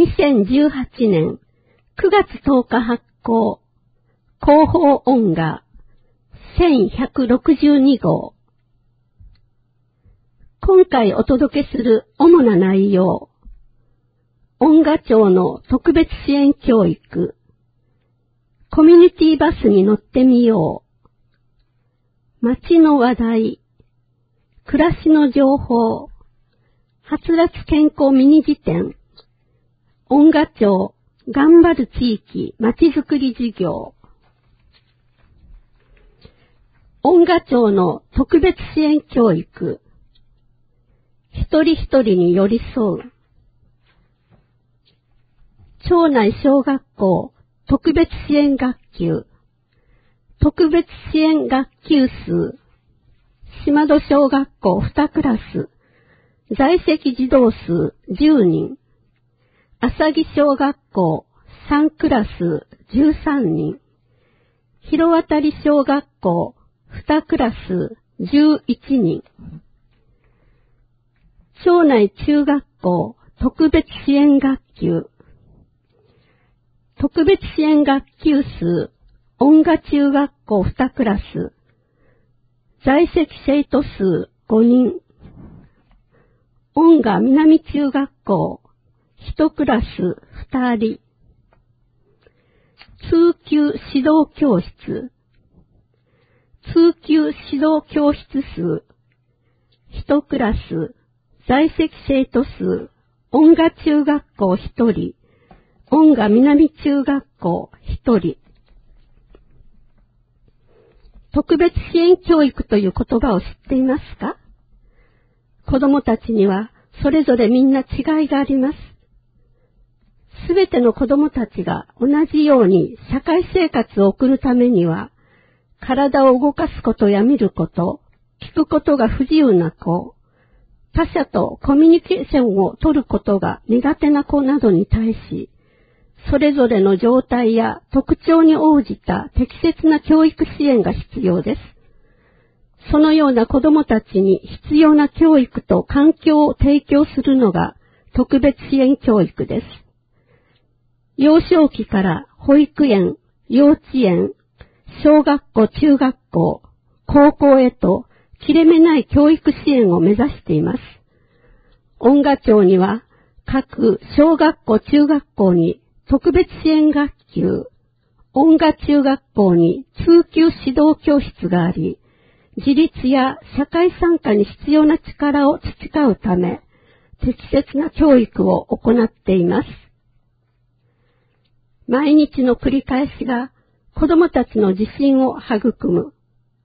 2018年9月10日発行、広報音画1162号。今回お届けする主な内容。音画庁の特別支援教育。コミュニティバスに乗ってみよう。街の話題。暮らしの情報。はつらつ健康ミニ辞典。音画庁頑張る地域まちづくり事業。音画庁の特別支援教育。一人一人に寄り添う。町内小学校特別支援学級。特別支援学級数。島戸小学校2クラス。在籍児童数10人。浅木小学校3クラス13人。広渡小学校2クラス11人。町内中学校特別支援学級。特別支援学級数、音画中学校2クラス。在籍生徒数5人。音画南中学校1クラス2人。通級指導教室。通級指導教室数1クラス。在籍生徒数、音画中学校1人。音画南中学校1人。特別支援教育という言葉を知っていますか？子供たちにはそれぞれみんな違いがあります。すべての子供たちが同じように社会生活を送るためには、体を動かすことや見ること、聞くことが不自由な子、他者とコミュニケーションを取ることが苦手な子などに対し、それぞれの状態や特徴に応じた適切な教育支援が必要です。そのような子供たちに必要な教育と環境を提供するのが特別支援教育です。幼少期から保育園、幼稚園、小学校、中学校、高校へと切れ目ない教育支援を目指しています。音画庁には各小学校、中学校に特別支援学級、音画中学校に通級指導教室があり、自立や社会参加に必要な力を培うため、適切な教育を行っています。毎日の繰り返しが子供たちの自信を育む。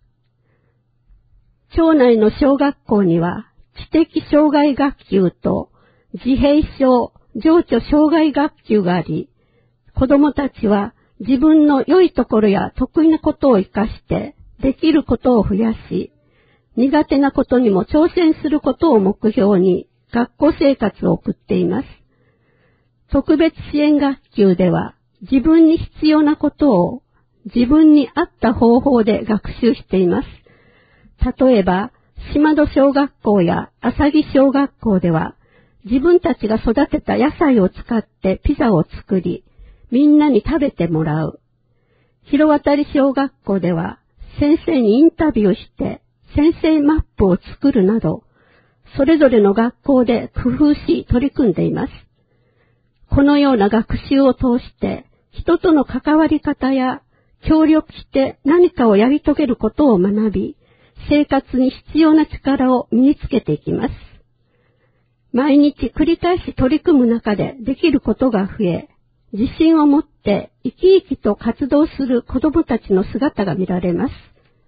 町内の小学校には知的障害学級と自閉症、情緒障害学級があり、子供たちは自分の良いところや得意なことを活かしてできることを増やし、苦手なことにも挑戦することを目標に学校生活を送っています。特別支援学級では自分に必要なことを自分に合った方法で学習しています。例えば、島戸小学校や浅木小学校では自分たちが育てた野菜を使ってピザを作り、みんなに食べてもらう。広渡小学校では先生にインタビューして先生マップを作るなど、それぞれの学校で工夫し取り組んでいます。このような学習を通して人との関わり方や協力して何かをやり遂げることを学び、生活に必要な力を身につけていきます。毎日繰り返し取り組む中でできることが増え、自信を持って生き生きと活動する子どもたちの姿が見られます。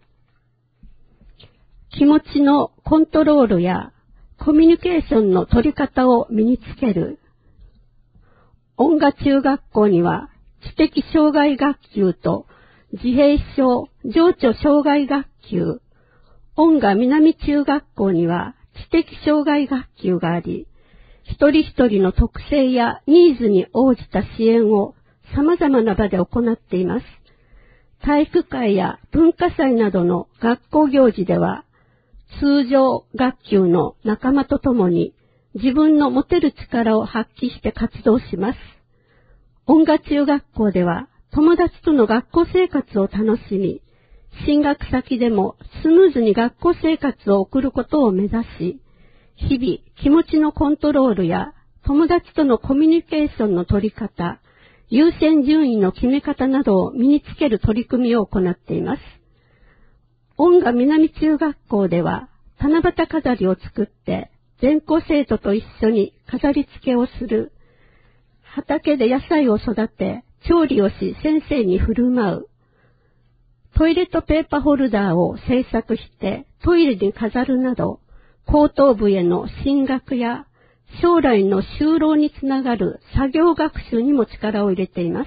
気持ちのコントロールやコミュニケーションの取り方を身につける。音画中学校には知的障害学級と自閉症、情緒障害学級、音画南中学校には知的障害学級があり、一人一人の特性やニーズに応じた支援を様々な場で行っています。体育会や文化祭などの学校行事では、通常学級の仲間と共に自分の持てる力を発揮して活動します。音楽中学校では友達との学校生活を楽しみ、進学先でもスムーズに学校生活を送ることを目指し、日々気持ちのコントロールや友達とのコミュニケーションの取り方、優先順位の決め方などを身につける取り組みを行っています。音楽南中学校では七夕飾りを作って全校生徒と一緒に飾り付けをする、畑で野菜を育て調理をし先生に振る舞う、トイレットペーパーホルダーを製作してトイレに飾るなど、高等部への進学や将来の就労につながる作業学習にも力を入れています。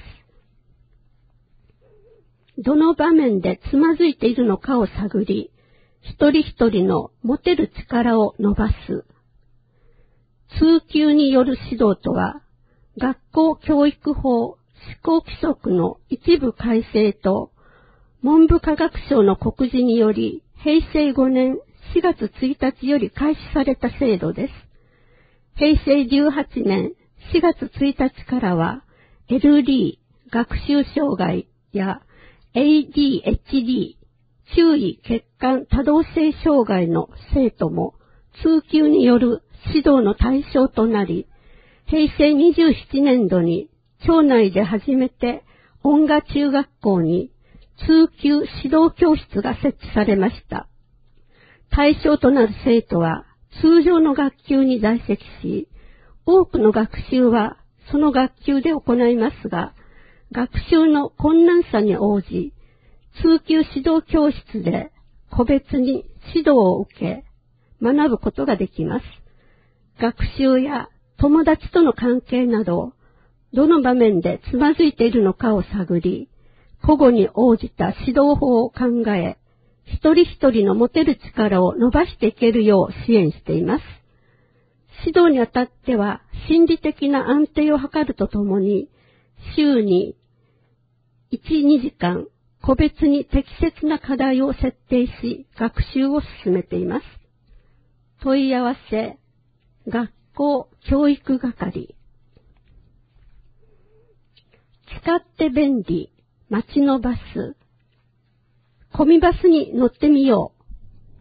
どの場面でつまずいているのかを探り、一人一人の持てる力を伸ばす。通級による指導とは、学校教育法施行規則の一部改正と、文部科学省の告示により、平成5年4月1日より開始された制度です。平成18年4月1日からは、LD 学習障害や ADHD 注意欠陥多動性障害の生徒も通級による指導の対象となり、平成27年度に町内で初めて音楽中学校に通級指導教室が設置されました。対象となる生徒は通常の学級に在籍し、多くの学習はその学級で行いますが、学習の困難さに応じ、通級指導教室で個別に指導を受け、学ぶことができます。学習や友達との関係など、どの場面でつまずいているのかを探り、個々に応じた指導法を考え、一人一人の持てる力を伸ばしていけるよう支援しています。指導にあたっては、心理的な安定を図るとともに、週に1、2時間、個別に適切な課題を設定し、学習を進めています。問い合わせ、学校教育係。使って便利、街のバス。コミバスに乗ってみよう。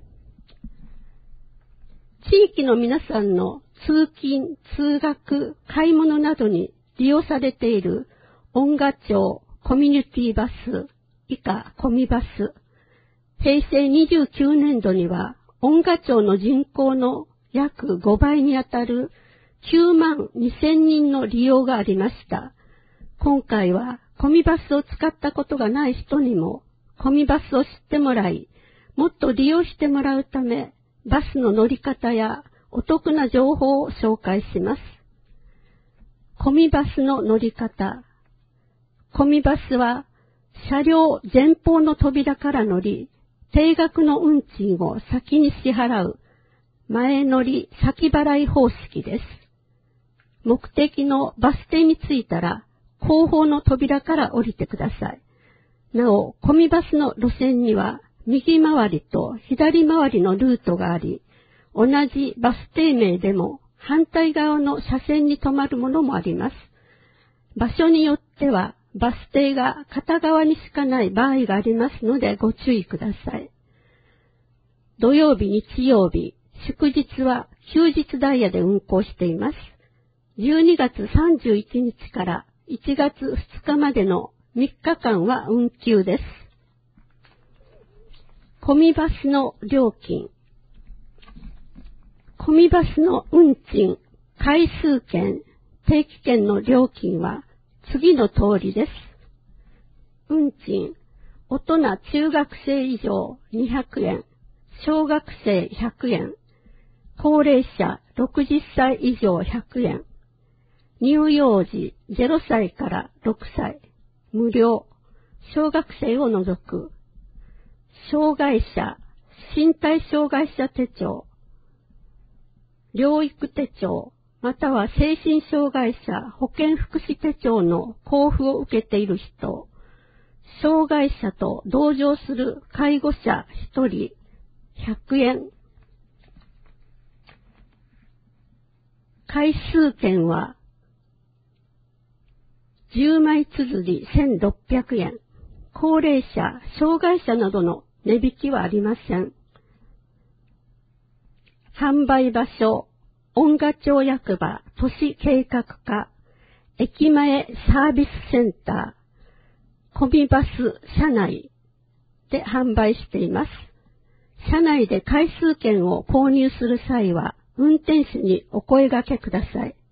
地域の皆さんの通勤、通学、買い物などに利用されている音楽町コミュニティバス、以下コミバス。平成29年度には音楽町の人口の約5倍にあたる9万2000人の利用がありました。今回はコミバスを使ったことがない人にもコミバスを知ってもらい、もっと利用してもらうため、バスの乗り方やお得な情報を紹介します。コミバスの乗り方。コミバスは車両前方の扉から乗り、定額の運賃を先に支払う前乗り先払い方式です。目的のバス停に着いたら後方の扉から降りてください。なお、コミバスの路線には右回りと左回りのルートがあり、同じバス停名でも反対側の車線に止まるものもあります。場所によってはバス停が片側にしかない場合がありますのでご注意ください。土曜日、日曜日、祝日は休日ダイヤで運行しています。12月31日から1月2日までの3日間は運休です。コミバスの料金。コミバスの運賃、回数券、定期券の料金は次の通りです。運賃、大人中学生以上200円、小学生100円、高齢者60歳以上100円、乳幼児0歳から6歳、無料、小学生を除く、障害者、身体障害者手帳、療育手帳、または精神障害者保健福祉手帳の交付を受けている人、障害者と同乗する介護者1人100円、 回数券は10枚綴り1600円。高齢者、障害者などの値引きはありません。販売場所、恩賀町役場都市計画課、駅前サービスセンター、コミバス車内で販売しています。車内で回数券を購入する際は、運転手にお声掛けください。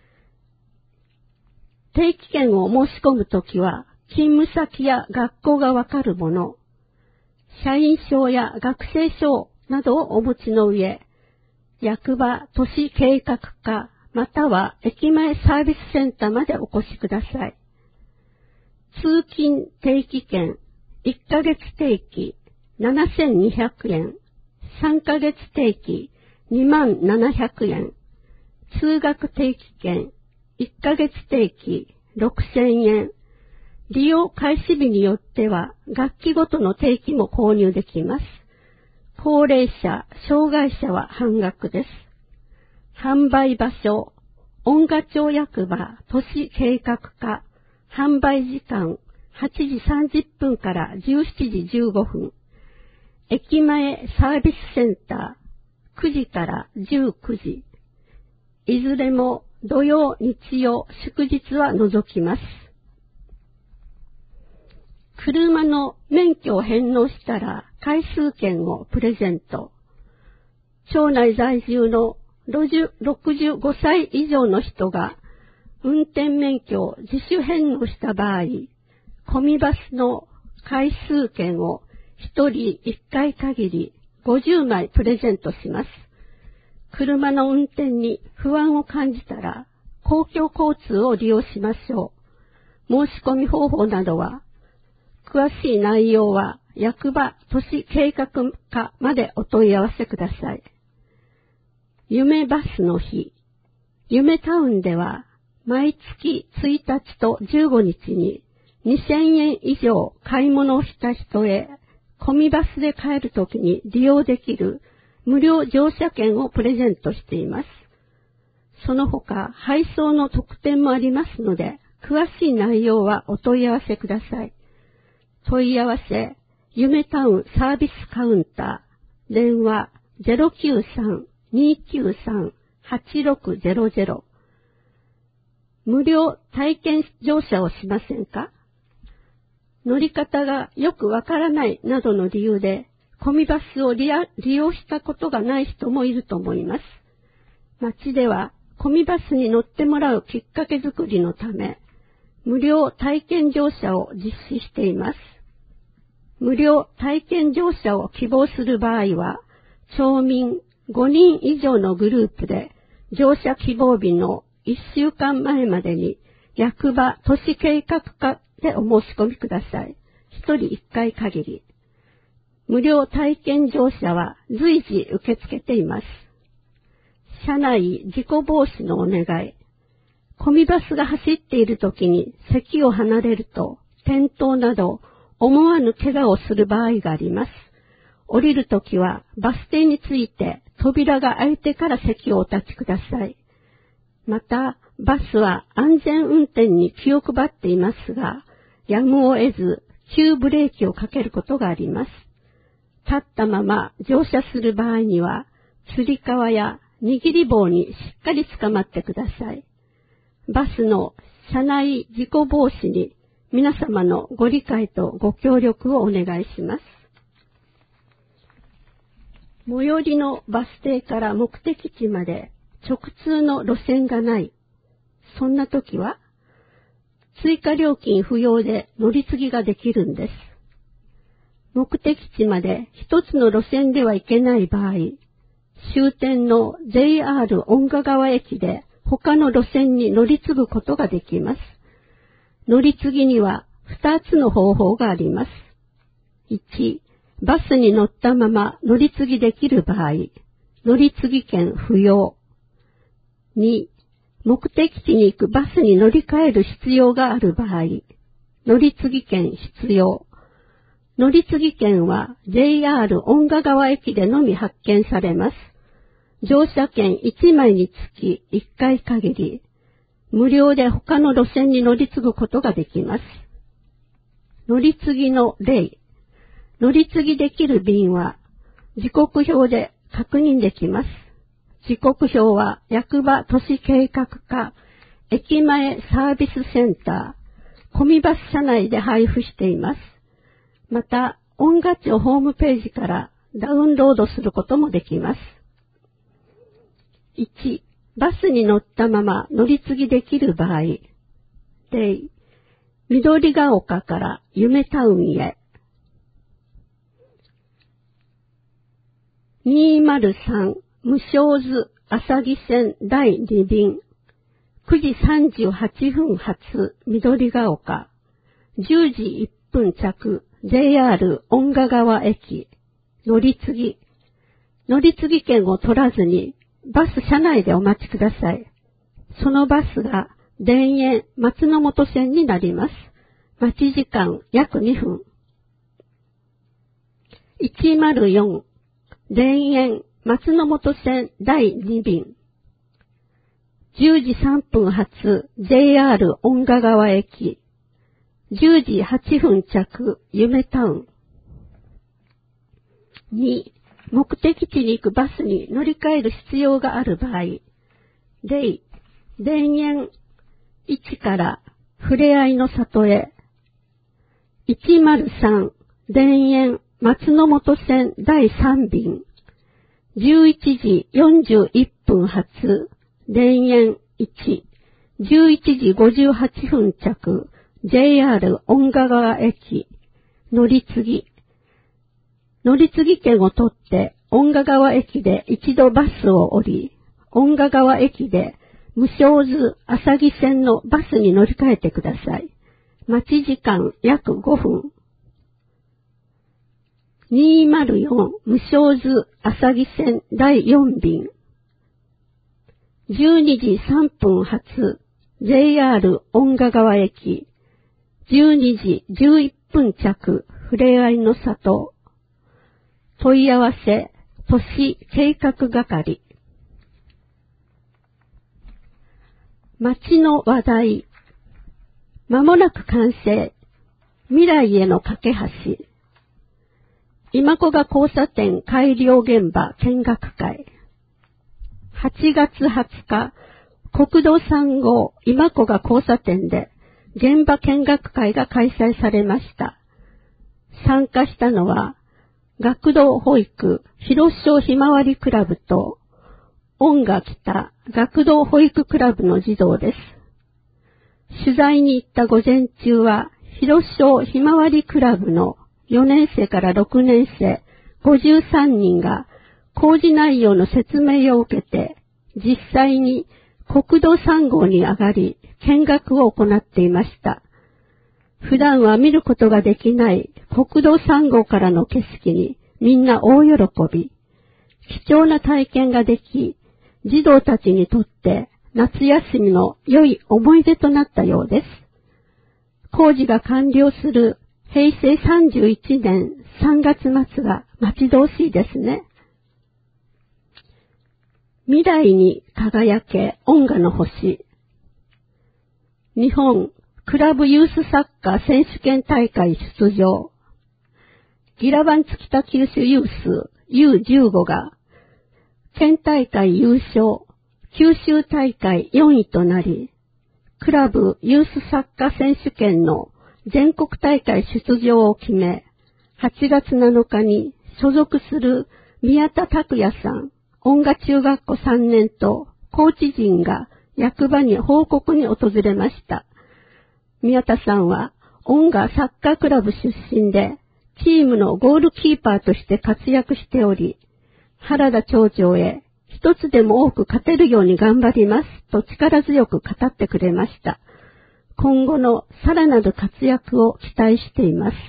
定期券を申し込むときは、勤務先や学校がわかるもの、社員証や学生証などをお持ちの上、役場、都市計画課、または駅前サービスセンターまでお越しください。通勤定期券、1ヶ月定期7200円、3ヶ月定期20700円、通学定期券、1ヶ月定期6000円、利用開始日によっては学期ごとの定期も購入できます。高齢者、障害者は半額です。販売場所、恩賀町役場都市計画課、販売時間8時30分から17時15分、駅前サービスセンター9時から19時、いずれも土曜、日曜、祝日は除きます。車の免許を返納したら回数券をプレゼント。町内在住の65歳以上の人が運転免許を自主返納した場合、コミバスの回数券を1人1回限り50枚プレゼントします。車の運転に不安を感じたら公共交通を利用しましょう。申し込み方法などは、詳しい内容は役場都市計画課までお問い合わせください。夢バスの日、夢タウンでは毎月1日と15日に2000円以上買い物をした人へコミバスで帰るときに利用できる無料乗車券をプレゼントしています。その他配送の特典もありますので、詳しい内容はお問い合わせください。問い合わせ、夢タウンサービスカウンター、電話 093-293-8600。無料体験乗車をしませんか？乗り方がよくわからないなどの理由で、コミバスを利用したことがない人もいると思います。町では、コミバスに乗ってもらうきっかけ作りのため、無料体験乗車を実施しています。無料体験乗車を希望する場合は、町民5人以上のグループで乗車希望日の1週間前までに役場都市計画課でお申し込みください。1人1回限り。無料体験乗車は随時受け付けています。車内事故防止のお願い。コミバスが走っている時に席を離れると転倒など思わぬ怪我をする場合があります。降りるときはバス停について扉が開いてから席をお立ちください。また、バスは安全運転に気を配っていますが、やむを得ず急ブレーキをかけることがあります。立ったまま乗車する場合には、つり革や握り棒にしっかりつかまってください。バスの車内事故防止に皆様のご理解とご協力をお願いします。最寄りのバス停から目的地まで直通の路線がない。そんな時は、追加料金不要で乗り継ぎができるんです。目的地まで一つの路線では行けない場合、終点の JR 恩賀川駅で他の路線に乗り継ぐことができます。乗り継ぎには2つの方法があります。1、バスに乗ったまま乗り継ぎできる場合、乗り継ぎ券不要。2、目的地に行くバスに乗り換える必要がある場合、乗り継ぎ券必要。乗り継ぎ券は JR 恩賀川駅でのみ発券されます。 乗車券1枚につき1回限り、無料で他の路線に乗り継ぐことができます。乗り継ぎの例。乗り継ぎできる便は、時刻表で確認できます。時刻表は役場都市計画課、駅前サービスセンター、コミバス社内で配布しています。また、音楽庁ホームページからダウンロードすることもできます。1、バスに乗ったまま乗り継ぎできる場合。例、緑が丘から夢タウンへ。203無償図浅木線第2便。9時38分発緑が丘。10時1分着 JR 恩賀川駅。乗り継ぎ。乗り継ぎ券を取らずにバス車内でお待ちください。そのバスが田園松の本線になります。待ち時間約2分。104田園松の本線第2便。10時3分発 JR 恩賀川駅。10時8分着夢タウン。2、目的地に行くバスに乗り換える必要がある場合。例、田園1からふれあいの里へ。103田園松の本線第3便。11時41分発田園1。11時58分着 JR 恩賀川駅。乗り継ぎ。乗り継ぎ券を取って恩賀川駅で一度バスを降り、恩賀川駅で無償図浅木線のバスに乗り換えてください。待ち時間約5分。204無償図浅木線第4便。12時3分発 JR 恩賀川駅。12時11分着ふれあいの里。問い合わせ都市計画係。街の話題。まもなく完成。未来への架け橋。今古賀交差点改良現場見学会。8月20日、国道3号今古賀交差点で現場見学会が開催されました。参加したのは、学童保育広小ひまわりクラブと、恩賀北学童保育クラブの児童です。取材に行った午前中は、広小ひまわりクラブの4年生から6年生53人が工事内容の説明を受けて、実際に国道3号に上がり、見学を行っていました。普段は見ることができない国道3号からの景色にみんな大喜び。貴重な体験ができ、児童たちにとって夏休みの良い思い出となったようです。工事が完了する平成31年3月末が待ち遠しいですね。未来に輝け恩賀の星。日本クラブユースサッカー選手権大会出場。ギラバンツ北九州ユース U15 が県大会優勝、九州大会4位となり、クラブユースサッカー選手権の全国大会出場を決め、8月7日に所属する宮田拓也さん、恩賀中学校3年とコーチ陣が役場に報告に訪れました。宮田さんは恩賀サッカークラブ出身で、チームのゴールキーパーとして活躍しており、原田町長へ一つでも多く勝てるように頑張りますと力強く語ってくれました。今後のさらなる活躍を期待しています。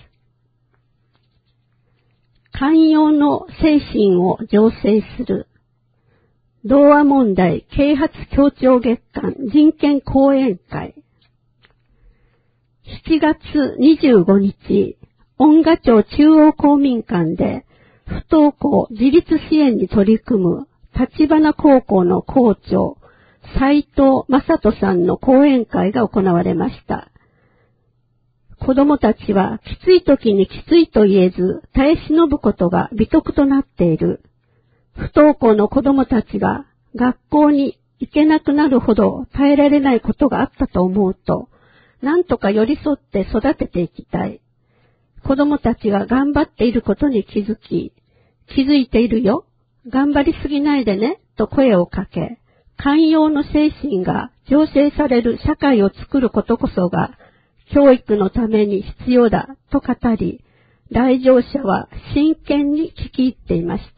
寛容の精神を醸成する。童話問題啓発協調月間人権講演会。7月25日、恩賀町中央公民館で不登校自立支援に取り組む立花高校の校長、斉藤正人さんの講演会が行われました。子供たちはきつい時にきついと言えず耐え忍ぶことが美徳となっている。不登校の子供たちが学校に行けなくなるほど耐えられないことがあったと思うと、なんとか寄り添って育てていきたい。子供たちが頑張っていることに気づいているよ。頑張りすぎないでね、と声をかけ、寛容の精神が醸成される社会を作ることこそが、教育のために必要だ、と語り、来場者は真剣に聞き入っていました。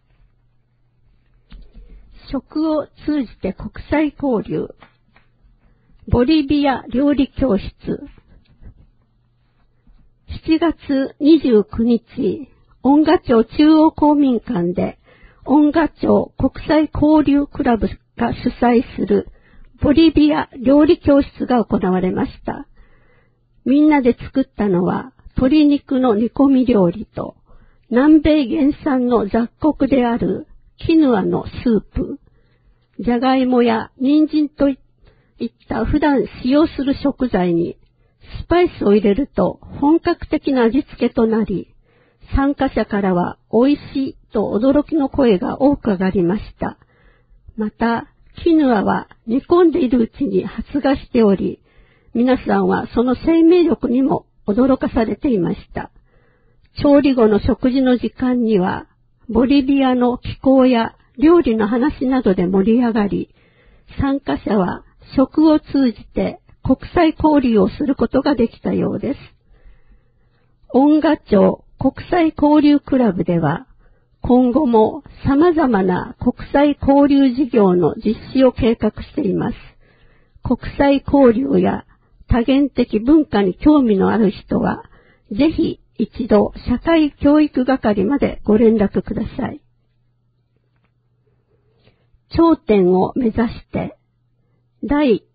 食を通じて国際交流。ボリビア料理教室。7月29日、恩賀町中央公民館で、恩賀町国際交流クラブが主催するボリビア料理教室が行われました。みんなで作ったのは鶏肉の煮込み料理と南米原産の雑穀であるキヌアのスープ、じゃがいもや人参といった普段使用する食材にスパイスを入れると本格的な味付けとなり、参加者からは美味しいと驚きの声が多く上がりました。また、キヌアは煮込んでいるうちに発芽しており、皆さんはその生命力にも驚かされていました。調理後の食事の時間には、ボリビアの気候や料理の話などで盛り上がり、参加者は食を通じて国際交流をすることができたようです。恩賀町国際交流クラブでは、今後も様々な国際交流事業の実施を計画しています。国際交流や多元的文化に興味のある人は、ぜひ一度社会教育係までご連絡ください。頂点を目指して第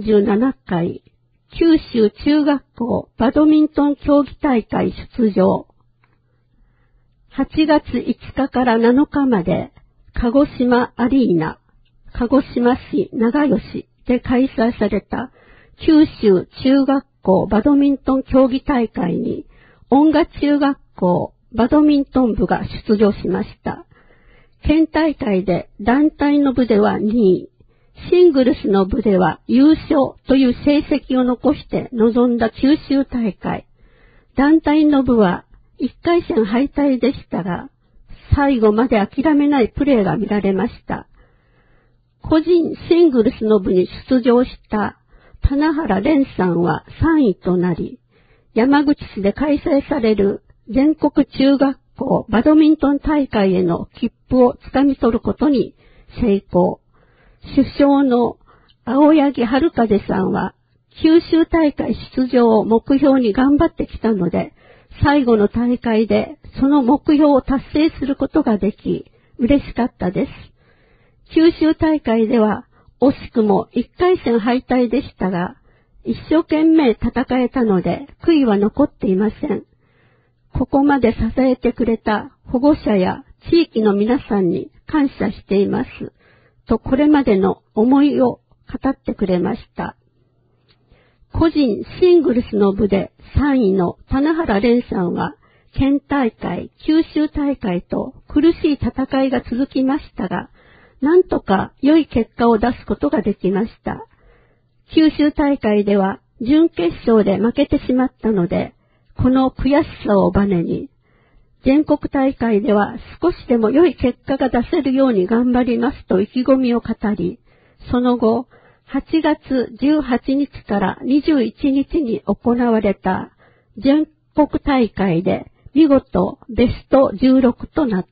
47回九州中学校バドミントン競技大会出場。8月5日から7日まで鹿児島アリーナ、鹿児島市長吉で開催された九州中学校バドミントン競技大会に恩賀中学校バドミントン部が出場しました。県大会で団体の部では2位、シングルスの部では優勝という成績を残して臨んだ九州大会。団体の部は1回戦敗退でしたが、最後まで諦めないプレーが見られました。個人シングルスの部に出場した棚原蓮さんは3位となり、山口市で開催される全国中学校バドミントン大会への切符をつかみ取ることに成功。主将の青柳春風さんは九州大会出場を目標に頑張ってきたので、最後の大会でその目標を達成することができ、嬉しかったです。九州大会では惜しくも1回戦敗退でしたが、一生懸命戦えたので悔いは残っていません。ここまで支えてくれた保護者や地域の皆さんに感謝しています。とこれまでの思いを語ってくれました。個人シングルスの部で3位の棚原蓮さんは、県大会、九州大会と苦しい戦いが続きましたが、なんとか良い結果を出すことができました。九州大会では準決勝で負けてしまったので、この悔しさをバネに、全国大会では少しでも良い結果が出せるように頑張りますと意気込みを語り、その後、8月18日から21日に行われた全国大会で見事ベスト16となった。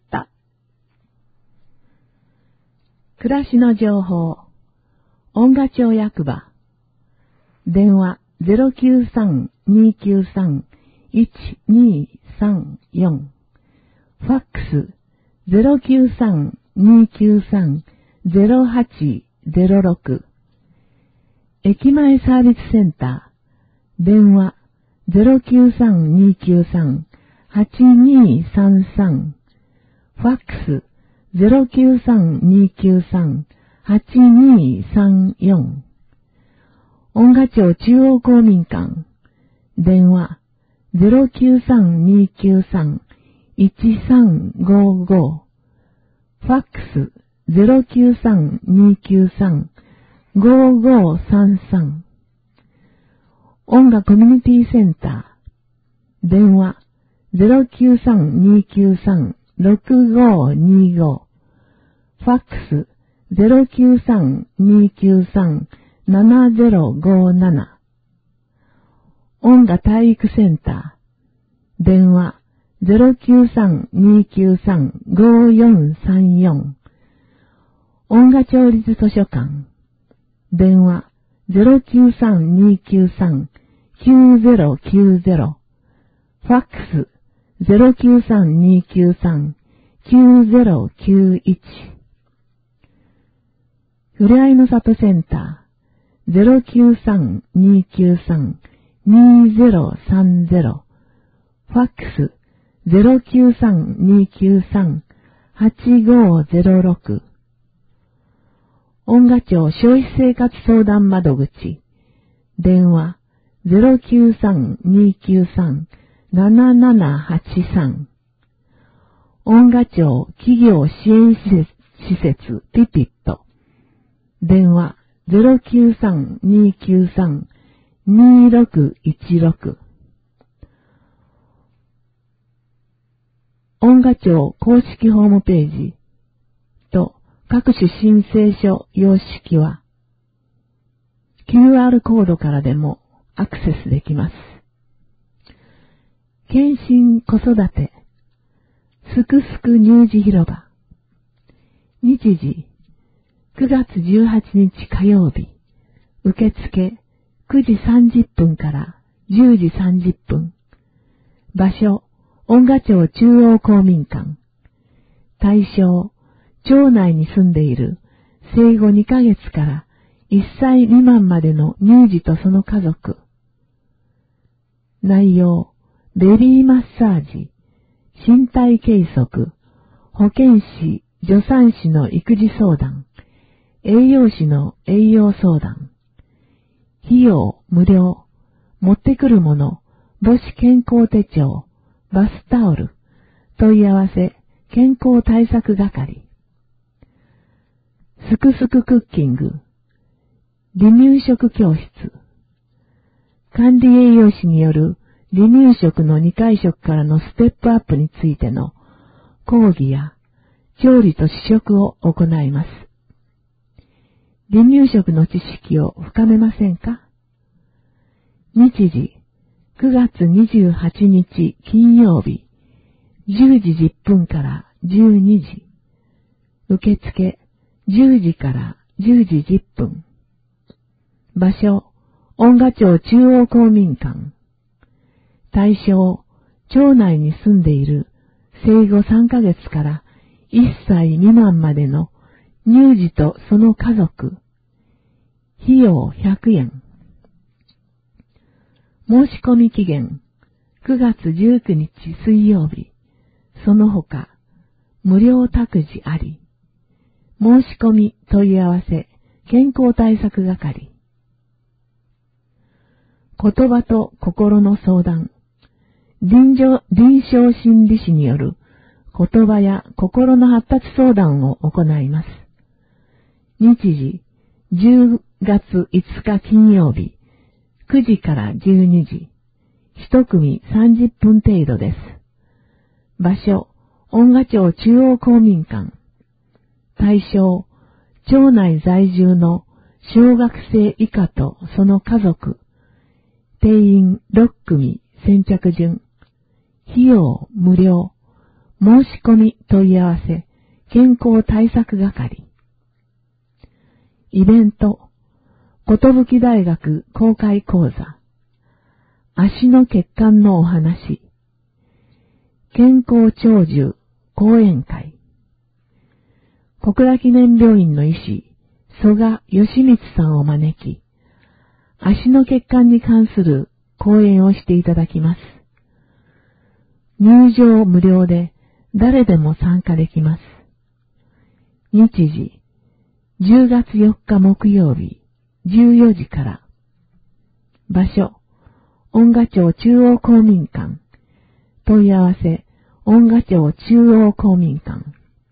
暮らしの情報、恩賀町役場、電話 093-293-1234、ファックス 093-293-0806、駅前サービスセンター、電話 093-293-8233、ファックス 093-293-8234。音賀町中央公民館。電話093-293-1355。ファックス093-293-5533。音楽コミュニティセンター。電話093-293-6525。ファックス093-293-7057。音楽体育センター。電話093-293-5434。音楽町立図書館。電話093-293-9090。ファックス093-293-9091。ふれあいの里センター。093-293-2030。ファックス093-293-8506。音賀町消費生活相談窓口。電話093-293-7783。音賀町企業支援施設ピピット。電話093-293-2616。音賀町公式ホームページと各種申請書様式は QR コードからでもアクセスできます。健診子育てすくすく乳児広場。日時9月18日火曜日。受付9時30分から10時30分。場所音賀町中央公民館。対象町内に住んでいる生後2ヶ月から1歳未満までの乳児とその家族。内容ベビーマッサージ、身体計測、保健師、助産師の育児相談、栄養士の栄養相談。費用無料。持ってくるもの、母子健康手帳、バスタオル。問い合わせ、健康対策係。すくすくクッキング。離乳食教室。管理栄養士による離乳食の2回食からのステップアップについての講義や調理と試食を行います。離乳食の知識を深めませんか？日時9月28日金曜日10時10分から12時。受付10時から10時10分。場所音賀町中央公民館。対象町内に住んでいる生後3ヶ月から1歳未満までの乳児とその家族。費用100円。申し込み期限9月19日水曜日。その他無料託児あり。申し込み問い合わせ健康対策係。言葉と心の相談。臨床心理士による言葉や心の発達相談を行います。日時10月5日金曜日9時から12時。一組30分程度です。場所音賀町中央公民館。対象町内在住の小学生以下とその家族。定員6組先着順。費用無料。申し込み問い合わせ健康対策係。イベント寿大学公開講座。足の血管のお話。健康長寿講演会。小倉記念病院の医師曽我義光さんを招き、足の血管に関する講演をしていただきます。入場無料で誰でも参加できます。 日時、10月4日木曜日、14時から。場所、恩賀町中央公民館。問い合わせ、恩賀町中央公民館。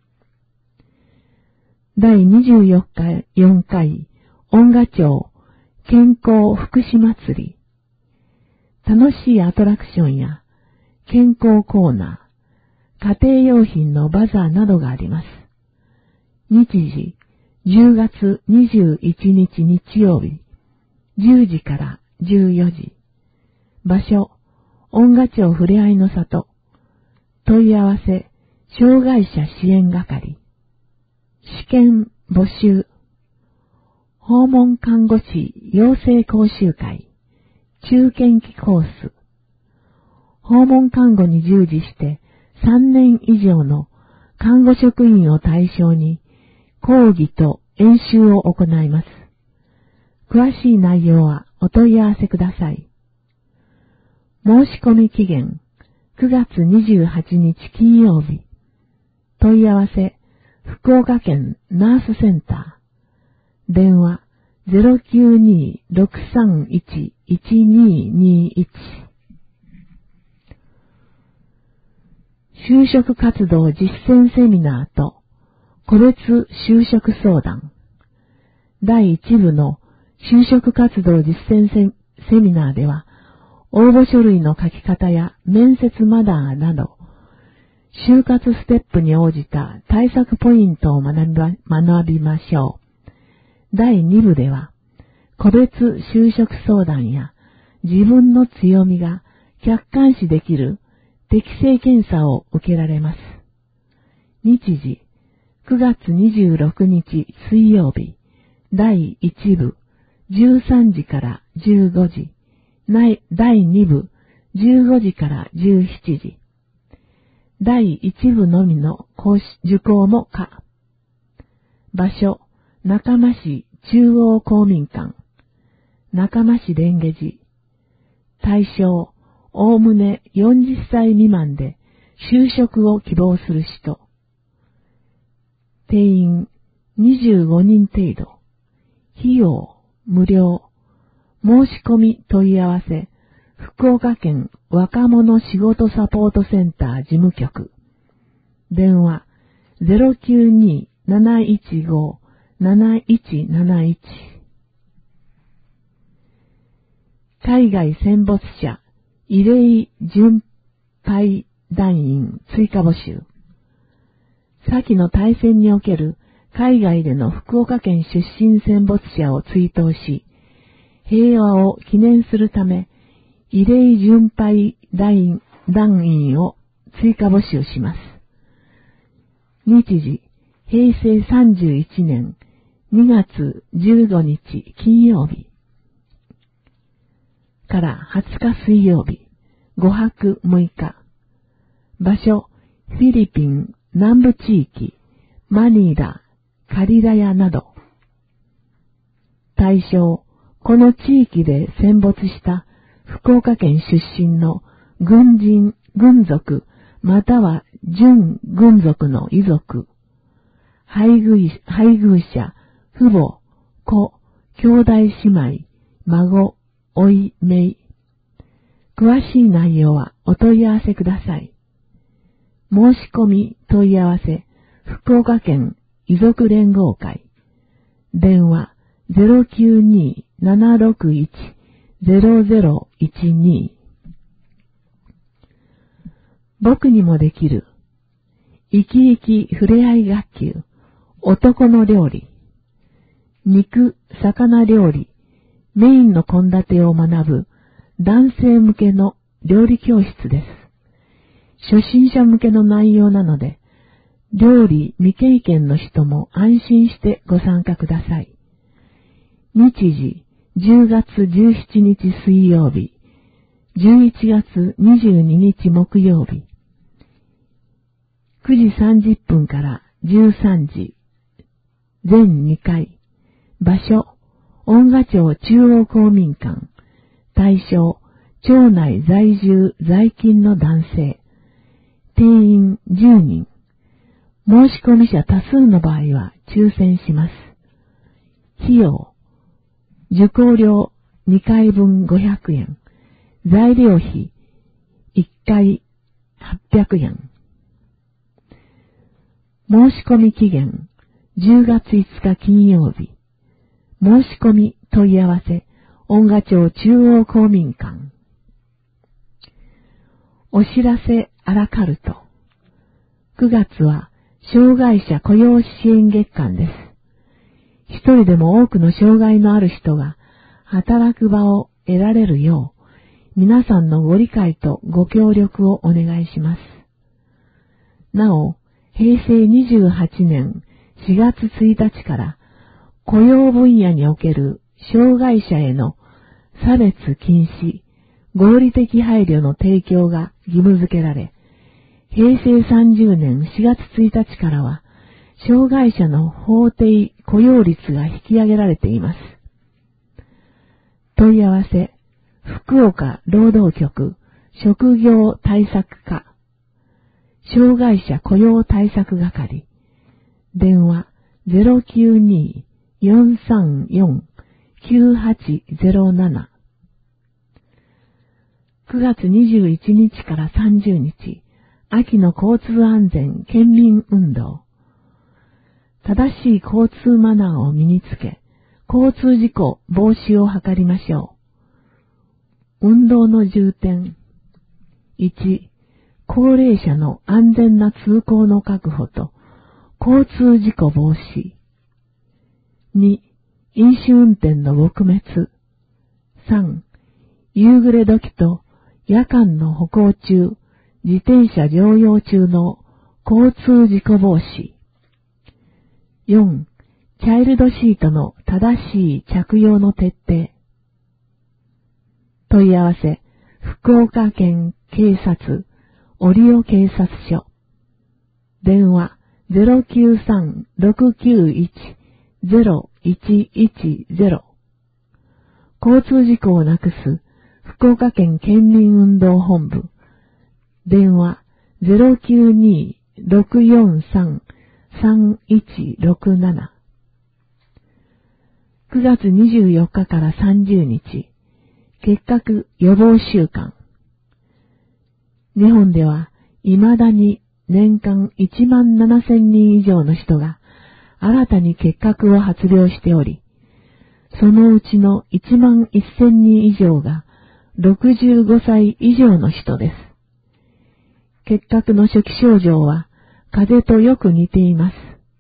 第24回4回、恩賀町健康福祉祭り。楽しいアトラクションや健康コーナー、家庭用品のバザーなどがあります。日時、10月21日日曜日、10時から14時。場所、恩賀町ふれあいの里。問い合わせ、障害者支援係。試験募集。訪問看護師養成講習会。中堅期コース。訪問看護に従事して3年以上の看護職員を対象に講義と演習を行います。詳しい内容はお問い合わせください。申し込み期限9月28日金曜日。問い合わせ福岡県ナースセンター。電話 092-631-1221。就職活動実践セミナーと個別就職相談。第1部の就職活動実践セミナーでは、応募書類の書き方や面接マナーなど、就活ステップに応じた対策ポイントを学びましょう。第2部では、個別就職相談や自分の強みが客観視できる適性検査を受けられます。日時、9月26日水曜日、第1部、13時から15時、第2部、15時から17時。第1部のみの受講も可。場所、中間市中央公民館。中間市蓮華寺。対象、おおむね40歳未満で就職を希望する人。定員25人程度。費用無料。申し込み問い合わせ、福岡県若者仕事サポートセンター事務局。電話 092-715-7171。海外戦没者慰霊巡拝団員追加募集。先の大戦における海外での福岡県出身戦没者を追悼し、平和を記念するため、慰霊巡拝団員を追加募集します。日時、平成31年2月15日金曜日から20日水曜日、5泊6日。場所、フィリピン南部地域、マニラ、カリラヤなど。対象、この地域で戦没した福岡県出身の軍人、軍属、または準軍属の遺族、配偶者、父母、子、兄弟姉妹、孫、おい、めい。詳しい内容はお問い合わせください。申し込み問い合わせ、福岡県遺族連合会。電話 092-761-0012。僕にもできる。生き生きふれあい学級。男の料理。肉、魚料理。メインの献立を学ぶ男性向けの料理教室です。初心者向けの内容なので、料理未経験の人も安心してご参加ください。日時、10月17日水曜日、11月22日木曜日、9時30分から13時、全2回、場所、恩賀町中央公民館、対象、町内在住在勤の男性、定員10人、 申し込み者多数の場合は抽選します。費用、受講料2回分500円、材料費1回800円。申し込み期限、10月5日金曜日。申し込み問い合わせ、恩賀町中央公民館。お知らせアラカルト。9月は障害者雇用支援月間です。一人でも多くの障害のある人が働く場を得られるよう、皆さんのご理解とご協力をお願いします。なお、平成28年4月1日から雇用分野における障害者への差別禁止、合理的配慮の提供が義務付けられ、平成30年4月1日からは、障害者の法定雇用率が引き上げられています。問い合わせ、福岡労働局職業対策課、障害者雇用対策係、電話 092-434-9807。9月21日から30日、秋の交通安全県民運動。正しい交通マナーを身につけ、交通事故防止を図りましょう。運動の重点。1、高齢者の安全な通行の確保と交通事故防止。2、飲酒運転の撲滅。3、夕暮れ時と夜間の歩行中、自転車乗用中の交通事故防止。4、チャイルドシートの正しい着用の徹底。問い合わせ、福岡県警察、折尾警察署。電話、093-691-0110。交通事故をなくす、福岡県県民運動本部。電話、092-643-3167。9月24日から30日、結核予防週間。日本では未だに年間17,000人以上の人が新たに結核を発病しており、そのうちの11,000人以上が65歳以上の人です。結核の初期症状は風邪とよく似ています。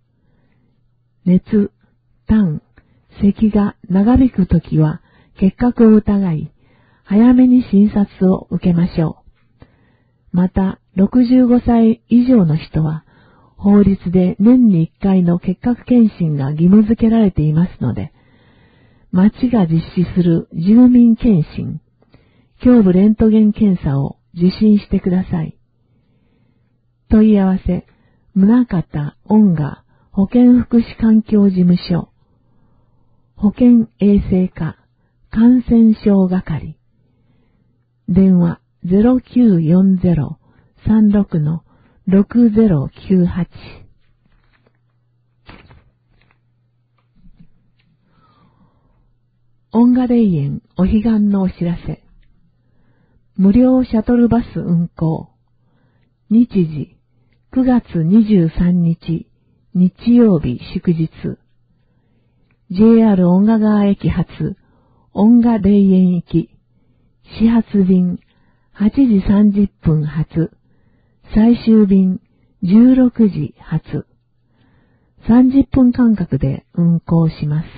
熱、痰、咳が長引くときは結核を疑い、早めに診察を受けましょう。また、65歳以上の人は、法律で年に1回の結核検診が義務付けられていますので、町が実施する住民検診、胸部レントゲン検査を受診してください。問い合わせ、宗像恩賀保健福祉環境事務所、保健衛生課感染症係。電話 0940-36-6098。恩賀霊園お彼岸のお知らせ。無料シャトルバス運行。日時9月23日日曜日祝日。JR 恩賀川駅発恩賀霊園行き。始発便8時30分発。最終便16時発。30分間隔で運行します。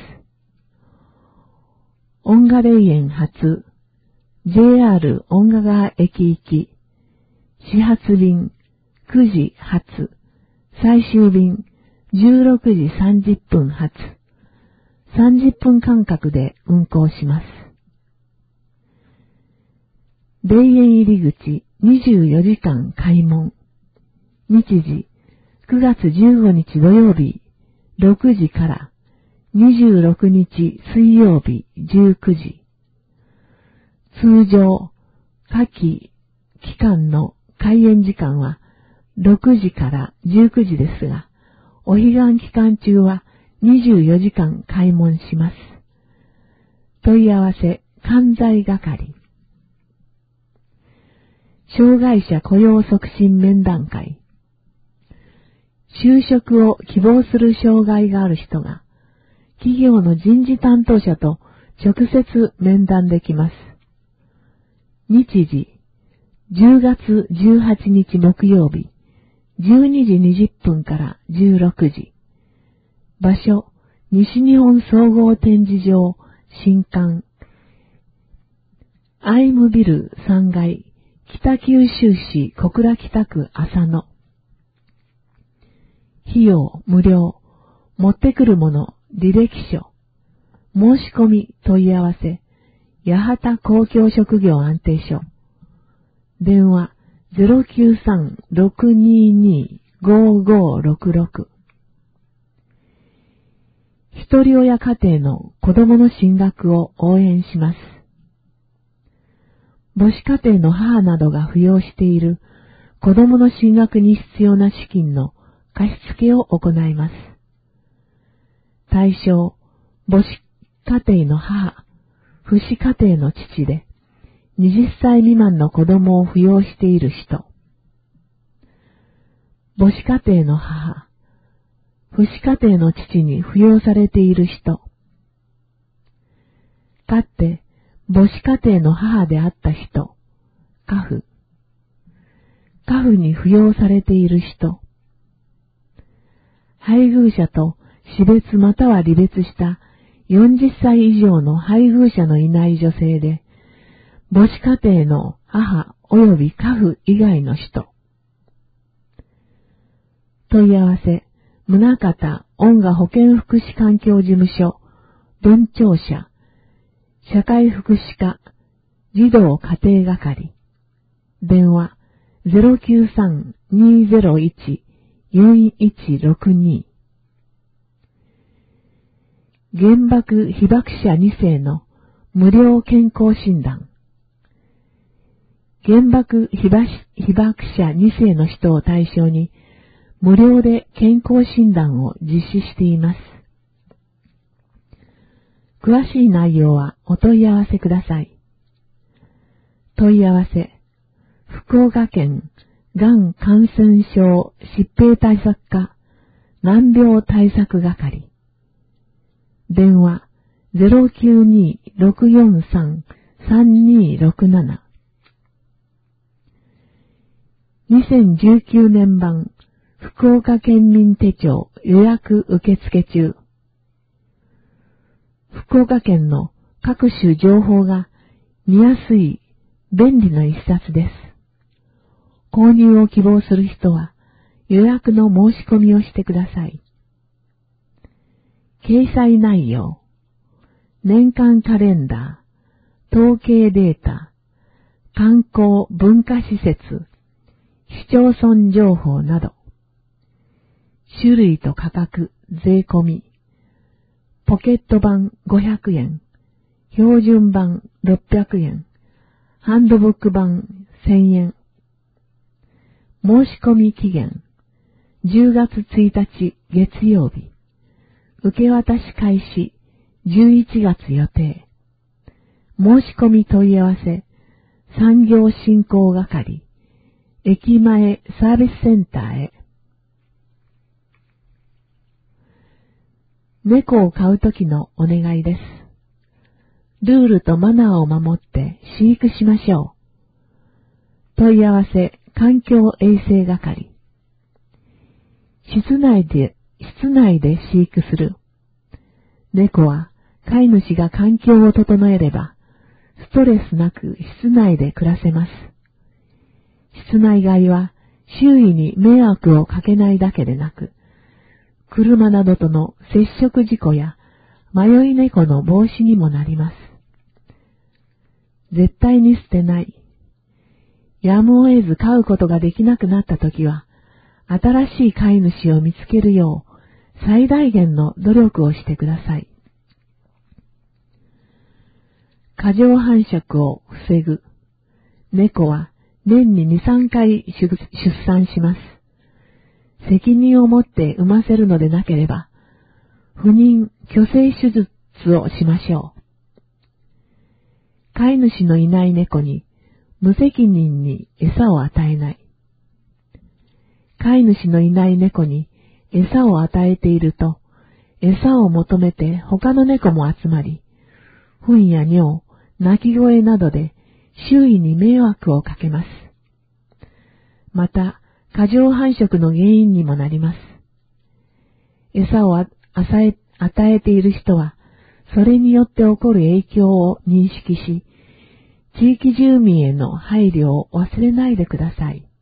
恩賀霊園発 JR 恩賀川駅行き。始発便9時発。最終便16時30分発。30分間隔で運行します。霊園入り口24時間開門。日時9月15日土曜日6時から26日水曜日19時。通常、夏季期間の開園時間は 6時から19時ですが、お彼岸期間中は24時間開門します。問い合わせ、関西係。障害者雇用促進面談会。就職を希望する障害がある人が、企業の人事担当者と直接面談できます。日時、10月18日木曜日、12時20分から16時。場所、西日本総合展示場、新館。アイムビル3階、北九州市小倉北区浅野。費用無料。持ってくるもの、履歴書。申し込み問い合わせ。八幡公共職業安定所。電話 093-622-5566。一人親家庭の子供の進学を応援します。母子家庭の母などが扶養している子供の進学に必要な資金の貸付を行います。対象、母子家庭の母、父子家庭の父で、20歳未満の子供を扶養している人。母子家庭の母、父子家庭の父に扶養されている人。かつて母子家庭の母であった人。家父。家父に扶養されている人。配偶者と死別または離別した40歳以上の配偶者のいない女性で、母子家庭の母及び家父以外の人。問い合わせ、宗像恩賀保健福祉環境事務所、文庁舎、社会福祉課、児童家庭係。電話、093-201-4162。原爆被爆者2世の無料健康診断。原爆被爆者2世の人を対象に無料で健康診断を実施しています。詳しい内容はお問い合わせください。問い合わせ、福岡県がん感染症疾病対策課難病対策係。電話 092-643-3267。2019年版福岡県民手帳予約受付中。福岡県の各種情報が見やすい便利な一冊です。購入を希望する人は予約の申し込みをしてください。掲載内容、年間カレンダー、統計データ、観光文化施設、市町村情報など、種類と価格、税込み、ポケット版500円、標準版600円、ハンドブック版1000円。申し込み期限、10月1日月曜日。受け渡し開始、11月予定。申し込み問い合わせ、産業振興係、駅前サービスセンターへ。猫を飼うときのお願いです。ルールとマナーを守って飼育しましょう。問い合わせ、環境衛生係。室内で飼育する。猫は飼い主が環境を整えれば、ストレスなく室内で暮らせます。室内飼いは周囲に迷惑をかけないだけでなく、車などとの接触事故や迷い猫の防止にもなります。絶対に捨てない。やむを得ず飼うことができなくなったときは、新しい飼い主を見つけるよう最大限の努力をしてください。過剰繁殖を防ぐ。猫は年に2、3回出産します。 責任を持って産ませるのでなければ、不妊・去勢手術をしましょう。飼い主のいない猫に無責任に餌を与えない。飼い主のいない猫に餌を与えていると、餌を求めて他の猫も集まり、糞や尿、鳴き声などで周囲に迷惑をかけます。また、過剰繁殖の原因にもなります。餌を与えている人は、それによって起こる影響を認識し、地域住民への配慮を忘れないでください。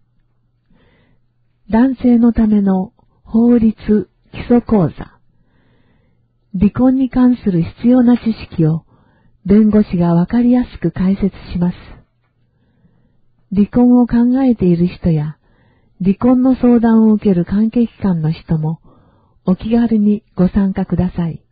男性のための法律基礎講座。離婚に関する必要な知識を弁護士がわかりやすく解説します。離婚を考えている人や離婚の相談を受ける関係機関の人もお気軽にご参加ください。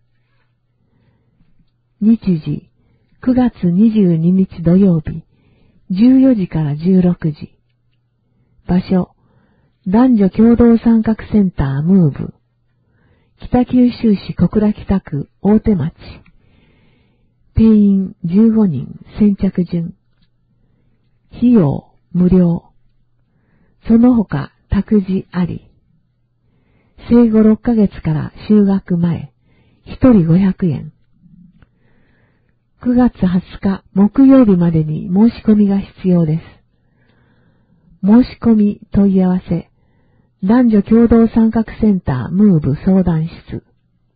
日時9月22日土曜日14時から16時。場所男女共同参画センタームーブ。北九州市小倉北区大手町。定員15人先着順。費用無料。その他託児あり。生後6ヶ月から就学前。1人500円。9月20日木曜日までに申し込みが必要です。申し込み問い合わせ。男女共同参画センタームーブ相談室。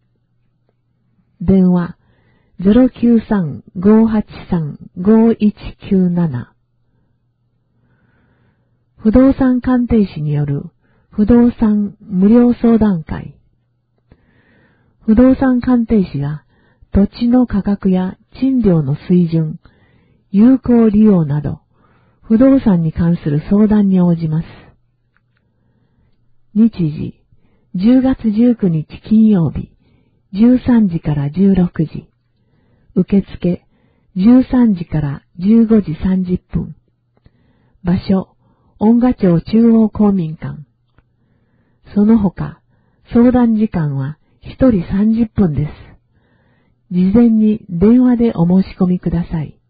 電話 093-583-5197。不動産鑑定士による不動産無料相談会。不動産鑑定士が土地の価格や賃料の水準、有効利用など不動産に関する相談に応じます。日時、10月19日金曜日、13時から16時。受付、13時から15時30分。場所、恩賀町中央公民館。その他、相談時間は1人30分です。事前に電話でお申し込みください。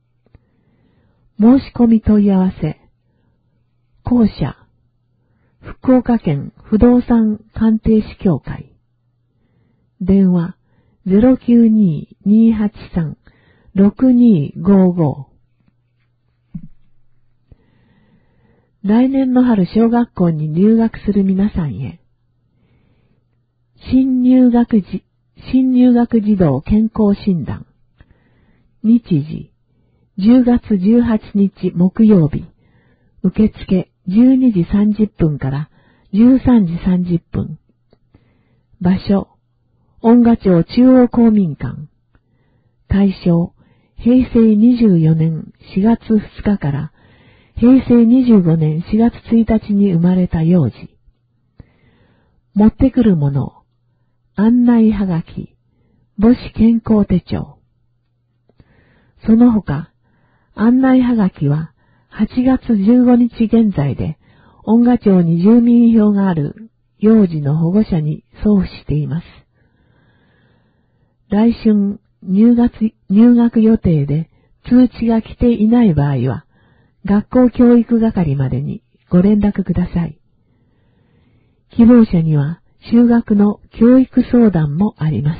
申し込み問い合わせ。公社福岡県不動産鑑定士協会。電話 092-283-6255。来年の春小学校に入学する皆さんへ。新入学児童健康診断。日時、10月18日木曜日。受付12時30分から13時30分。場所、恩賀町中央公民館。対象、平成24年4月2日から平成25年4月1日に生まれた幼児。持ってくるもの、案内はがき、母子健康手帳。その他、案内はがきは8月15日現在で、恩賀町に住民票がある幼児の保護者に送付しています。来春入学予定で通知が来ていない場合は、学校教育係までにご連絡ください。希望者には就学の教育相談もあります。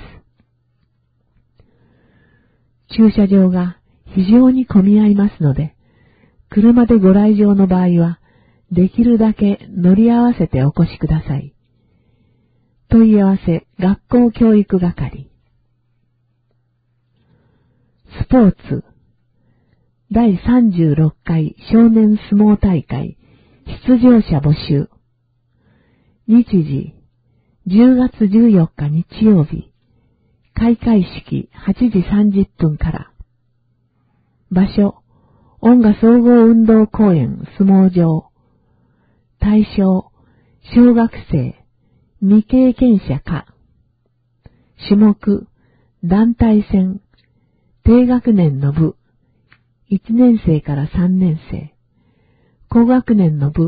駐車場が非常に混み合いますので、車でご来場の場合は、できるだけ乗り合わせてお越しください。問い合わせ学校教育係。スポーツ第36回少年相撲大会出場者募集。日時10月14日日曜日。開会式8時30分から。場所恩賀総合運動公園相撲場。対象小学生未経験者か。種目団体戦低学年の部1年生から3年生。高学年の部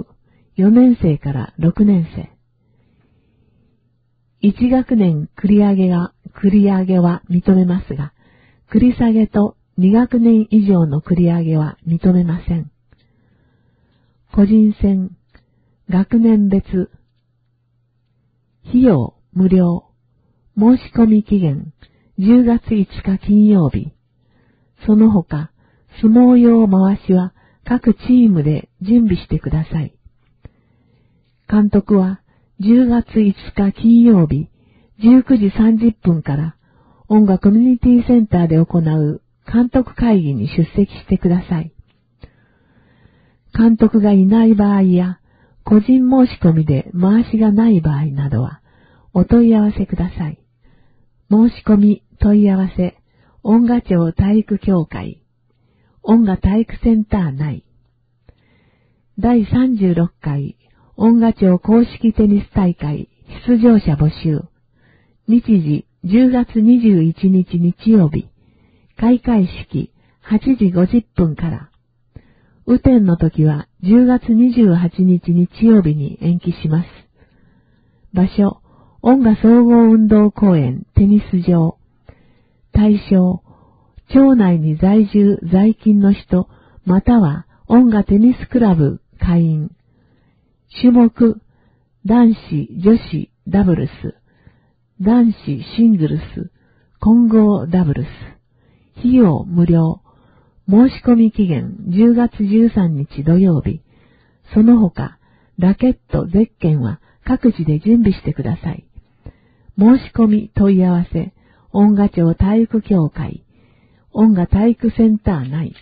4年生から6年生。1学年繰り上げは認めますが、繰り下げと2学年以上の繰り上げは認めません。個人戦、学年別、費用無料、申し込み期限10月5日金曜日。その他、相撲用回しは各チームで準備してください。監督は10月5日金曜日19時30分から音楽コミュニティセンターで行う監督会議に出席してください。監督がいない場合や個人申し込みで回しがない場合などはお問い合わせください。申し込み問い合わせ音楽町体育協会音楽体育センター内第36回音楽町公式テニス大会出場者募集日時10月21日日曜日開会式8時50分から雨天の時は10月28日日曜日に延期します。場所音楽総合運動公園テニス場対象町内に在住在勤の人または音楽テニスクラブ会員種目男子女子ダブルス男子シングルス混合ダブルス費用無料申し込み期限10月13日土曜日その他ラケットゼッケンは各自で準備してください。申し込み問い合わせ音楽町体育協会音楽体育センター内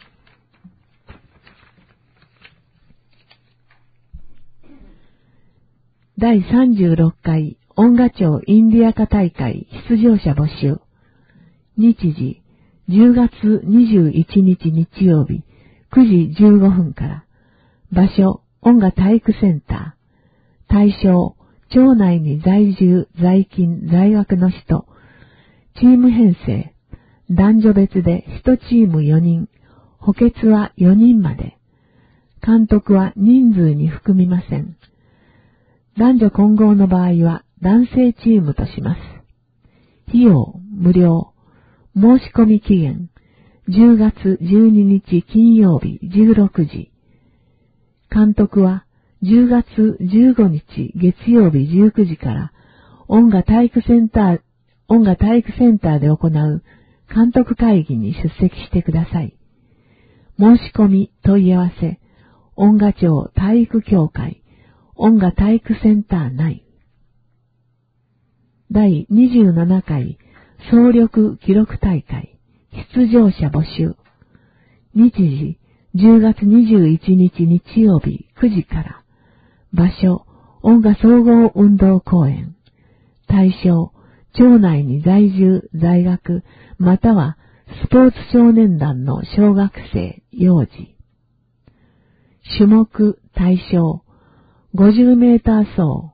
第36回音楽町インディアカ大会出場者募集日時10月21日日曜日9時15分から場所音楽体育センター対象町内に在住在勤在学の人チーム編成男女別で1チーム4人補欠は4人まで監督は人数に含みません。男女混合の場合は男性チームとします。費用無料申し込み期限10月12日金曜日16時監督は10月15日月曜日19時から音楽体育センターで行う監督会議に出席してください。申し込み問い合わせ音楽町体育協会音楽体育センター内第27回総力記録大会出場者募集日時10月21日日曜日9時から場所音楽総合運動公園対象町内に在住在学またはスポーツ少年団の小学生幼児種目対象50メーター走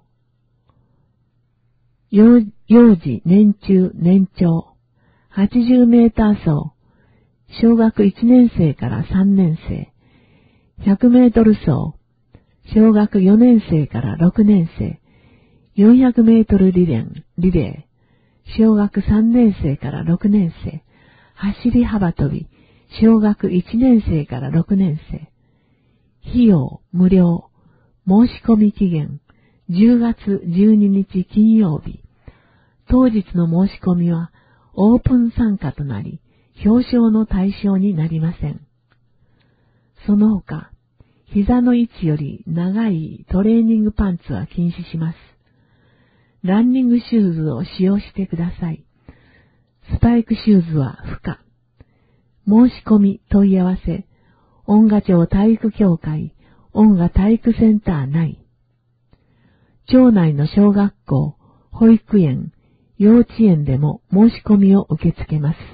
幼児年中年長80メーター走小学1年生から3年生100メートル走小学4年生から6年生400メートルリレー小学3年生から6年生走り幅跳び小学1年生から6年生費用無料申し込み期限10月12日金曜日当日の申し込みはオープン参加となり表彰の対象になりません。その他膝の位置より長いトレーニングパンツは禁止します。ランニングシューズを使用してください。スパイクシューズは不可。申し込み問い合わせ音楽町体育協会音楽体育センター内町内の小学校、保育園、幼稚園でも申し込みを受け付けます。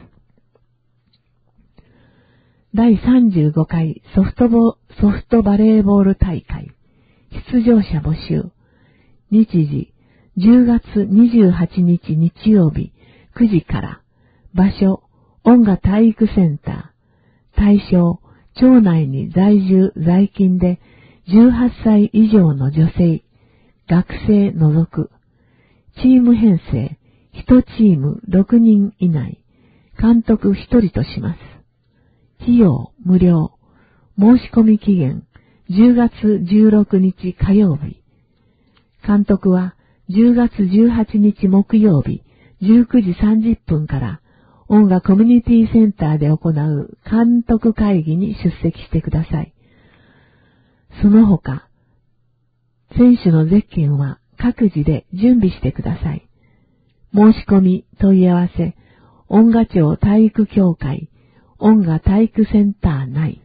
第35回ソフトバレーボール大会出場者募集日時10月28日日曜日9時から場所音楽体育センター対象町内に在住在勤で 18歳以上の女性、学生除く、チーム編成、1チーム6人以内、監督1人とします。費用無料、申し込み期限10月16日火曜日。監督は10月18日木曜日19時30分から音楽コミュニティセンターで行う監督会議に出席してください。その他、選手のゼッケンは各自で準備してください。申し込み問い合わせ、音楽町体育協会、音楽体育センター内。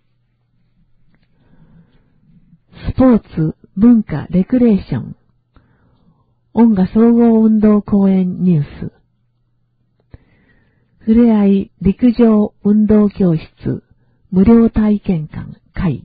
スポーツ、文化、レクレーション。音楽総合運動公園ニュース。ふれあい陸上運動教室無料体験館会。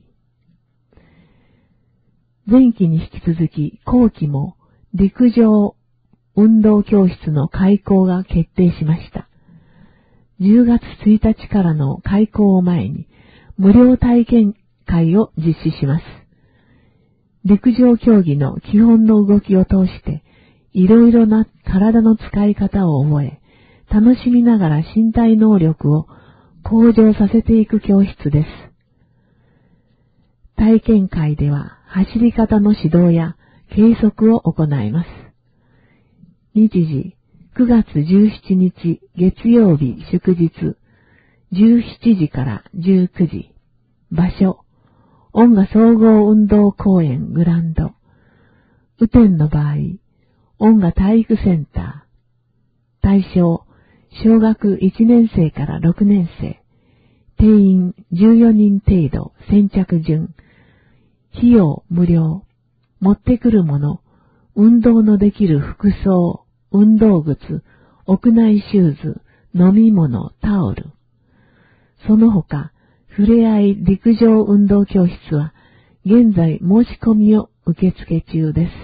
前期に引き続き後期も陸上運動教室の開講が決定しました。10月1日からの開講を前に無料体験会を実施します。陸上競技の基本の動きを通していろいろな体の使い方を覚え、楽しみながら身体能力を向上させていく教室です。体験会では走り方の指導や計測を行います。日時9月17日月曜日祝日17時から19時。場所音楽総合運動公園グランド。雨天の場合音楽体育センター。対象小学1年生から6年生。定員14人程度。先着順。費用無料。持ってくるもの。運動のできる服装、運動靴、屋内シューズ、飲み物、タオル。その他、ふれあい陸上運動教室は、現在申し込みを受付中です。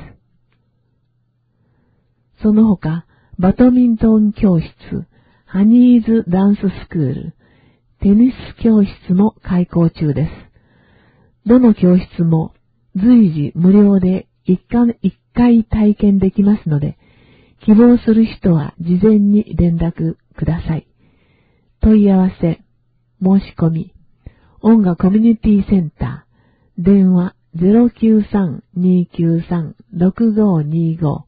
その他、バドミントン教室、ハニーズダンススクール、テニス教室も開講中です。どの教室も随時無料で1回体験できますので、希望する人は事前に連絡ください。問い合わせ、申し込み、音楽コミュニティセンター、電話 093-293-6525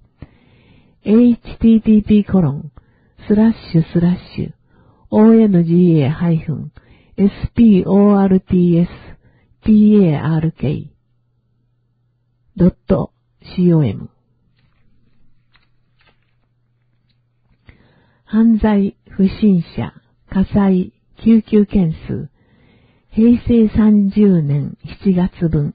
http://onga-sportspark.com 犯罪、不審者、火災、救急件数、平成30年7月分。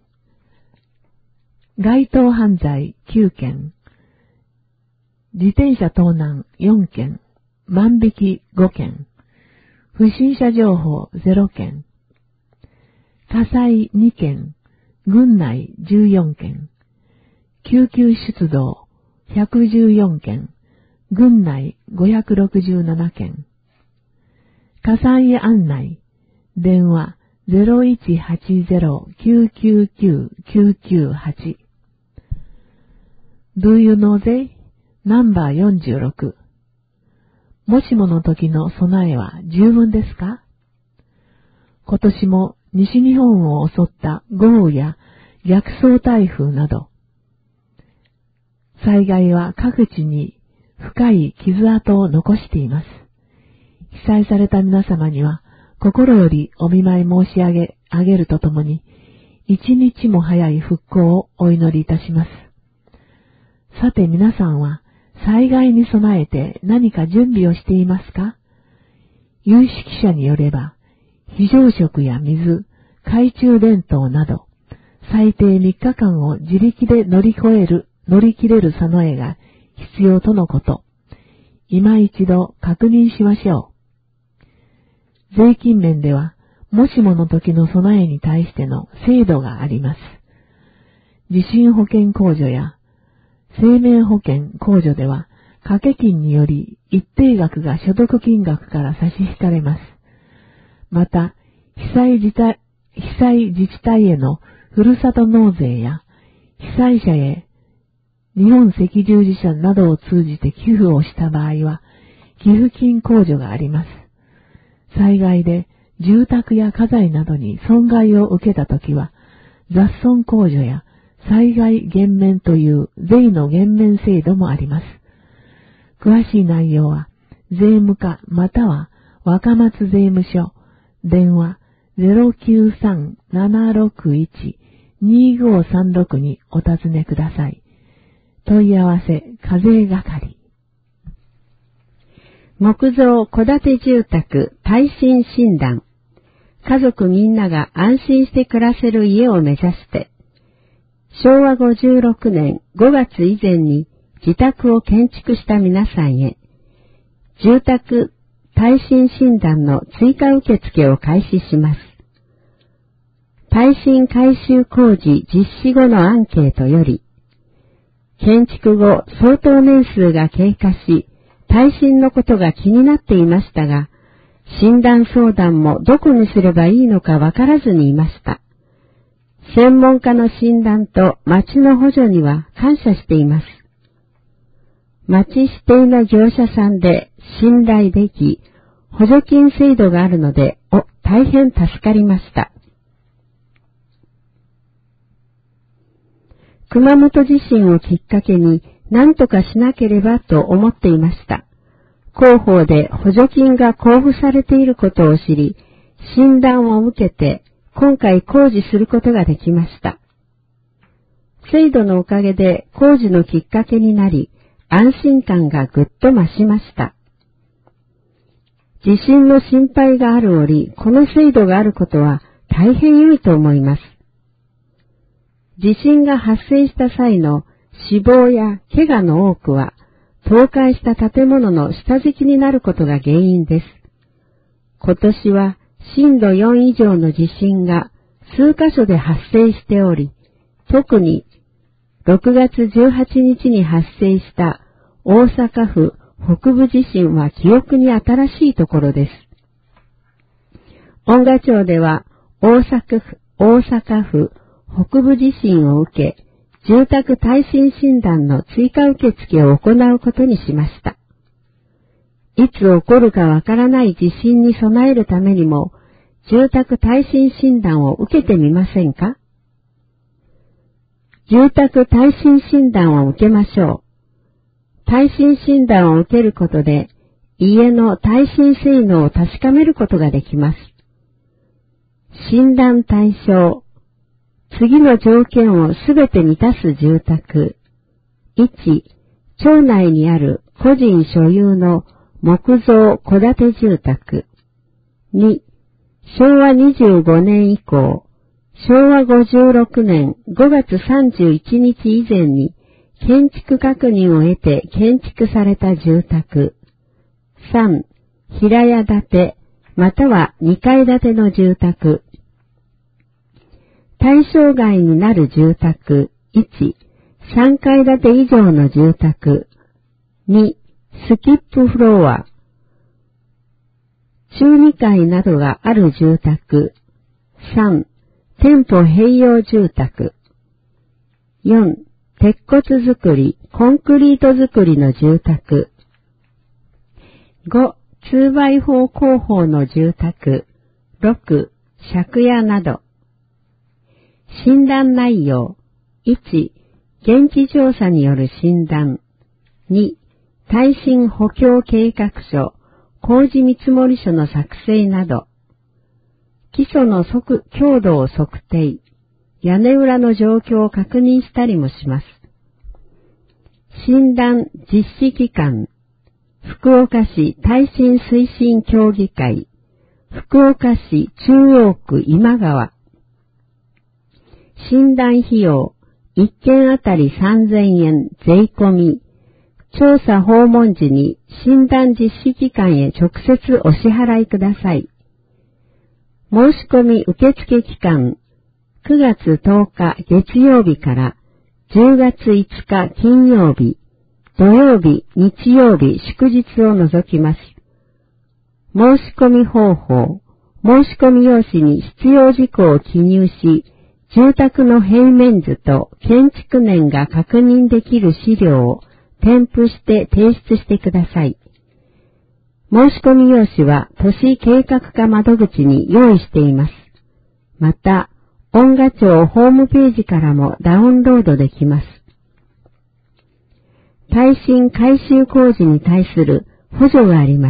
該当犯罪9件、自転車盗難4件、万引き5件、不審者情報0件、火災2件、郡内14件、救急出動114件、郡内567件、火災案内、電話 0180-999-998 Do you know they? ナンバー46。もしもの時の備えは十分ですか？今年も西日本を襲った豪雨や逆走台風など、災害は各地に深い傷跡を残しています。被災された皆様には心よりお見舞い申し上げるとともに、一日も早い復興をお祈りいたします。さて皆さんは災害に備えて何か準備をしていますか？有識者によれば、非常食や水、懐中電灯など、最低3日間を自力で乗り切れる備えが必要とのこと。今一度確認しましょう。税金面では、もしもの時の備えに対しての制度があります。地震保険控除や生命保険控除では、掛け金により一定額が所得金額から差し引かれます。また、被災自治体へのふるさと納税や被災者へ日本赤十字社などを通じて寄付をした場合は、寄付金控除があります。災害で住宅や家財などに損害を受けたときは、雑損控除や災害減免という税の減免制度もあります。詳しい内容は、税務課または若松税務署、電話 093-761-2536 にお尋ねください。問い合わせ課税係。 木造戸建て住宅耐震診断。家族みんなが安心して暮らせる家を目指して、昭和56年5月以前に自宅を建築した皆さんへ、住宅耐震診断の追加受付を開始します。耐震改修工事実施後のアンケートより、建築後相当年数が経過し、耐震のことが気になっていましたが、診断相談もどこにすればいいのかわからずにいました。専門家の診断と町の補助には感謝しています。町指定の業者さんで信頼でき、補助金制度があるので、大変助かりました。熊本地震をきっかけに何とかしなければと思っていました。広報で補助金が交付されていることを知り、診断を受けて今回工事することができました。制度のおかげで工事のきっかけになり、安心感がぐっと増しました。地震の心配がある折、この制度があることは大変良いと思います。地震が発生した際の死亡や怪我の多くは、倒壊した建物の下敷きになることが原因です。今年は震度4以上の地震が数カ所で発生しており、特に6月18日に発生した大阪府北部地震は記憶に新しいところです。恩賀町では大阪府北部地震を受け、住宅耐震診断の追加受付を行うことにしました。いつ起こるかわからない地震に備えるためにも、住宅耐震診断を受けてみませんか？住宅耐震診断を受けましょう。耐震診断を受けることで、家の耐震性能を確かめることができます。診断対象。次の条件をすべて満たす住宅。1、町内にある個人所有の木造戸建て住宅。2、昭和25年以降、昭和56年5月31日以前に建築確認を得て建築された住宅。3、平屋建て、または2階建ての住宅。対象外になる住宅。1、3階建て以上の住宅。2、スキップフロア。中2階などがある住宅。3、店舗併用住宅。4、鉄骨造り、コンクリート造りの住宅。5、2x4 工法の住宅。6、借家など。診断内容。1、現地調査による診断。2、耐震補強計画書、工事見積書の作成など。基礎の強度を測定。屋根裏の状況を確認したりもします。診断実施機関。福岡市耐震推進協議会。福岡市中央区今川。診断費用、1件あたり3000円税込み。調査訪問時に診断実施機関へ直接お支払いください。申し込み受付期間、9月10日月曜日から10月5日金曜日、土曜日、日曜日、祝日を除きます。申し込み方法、申し込み用紙に必要事項を記入し、 住宅の平面図と建築年が確認できる資料を添付して提出してください。申し込み用紙は都市計画課窓口に用意しています。また、音楽庁ホームページからもダウンロードできます。耐震改修工事に対する補助があります。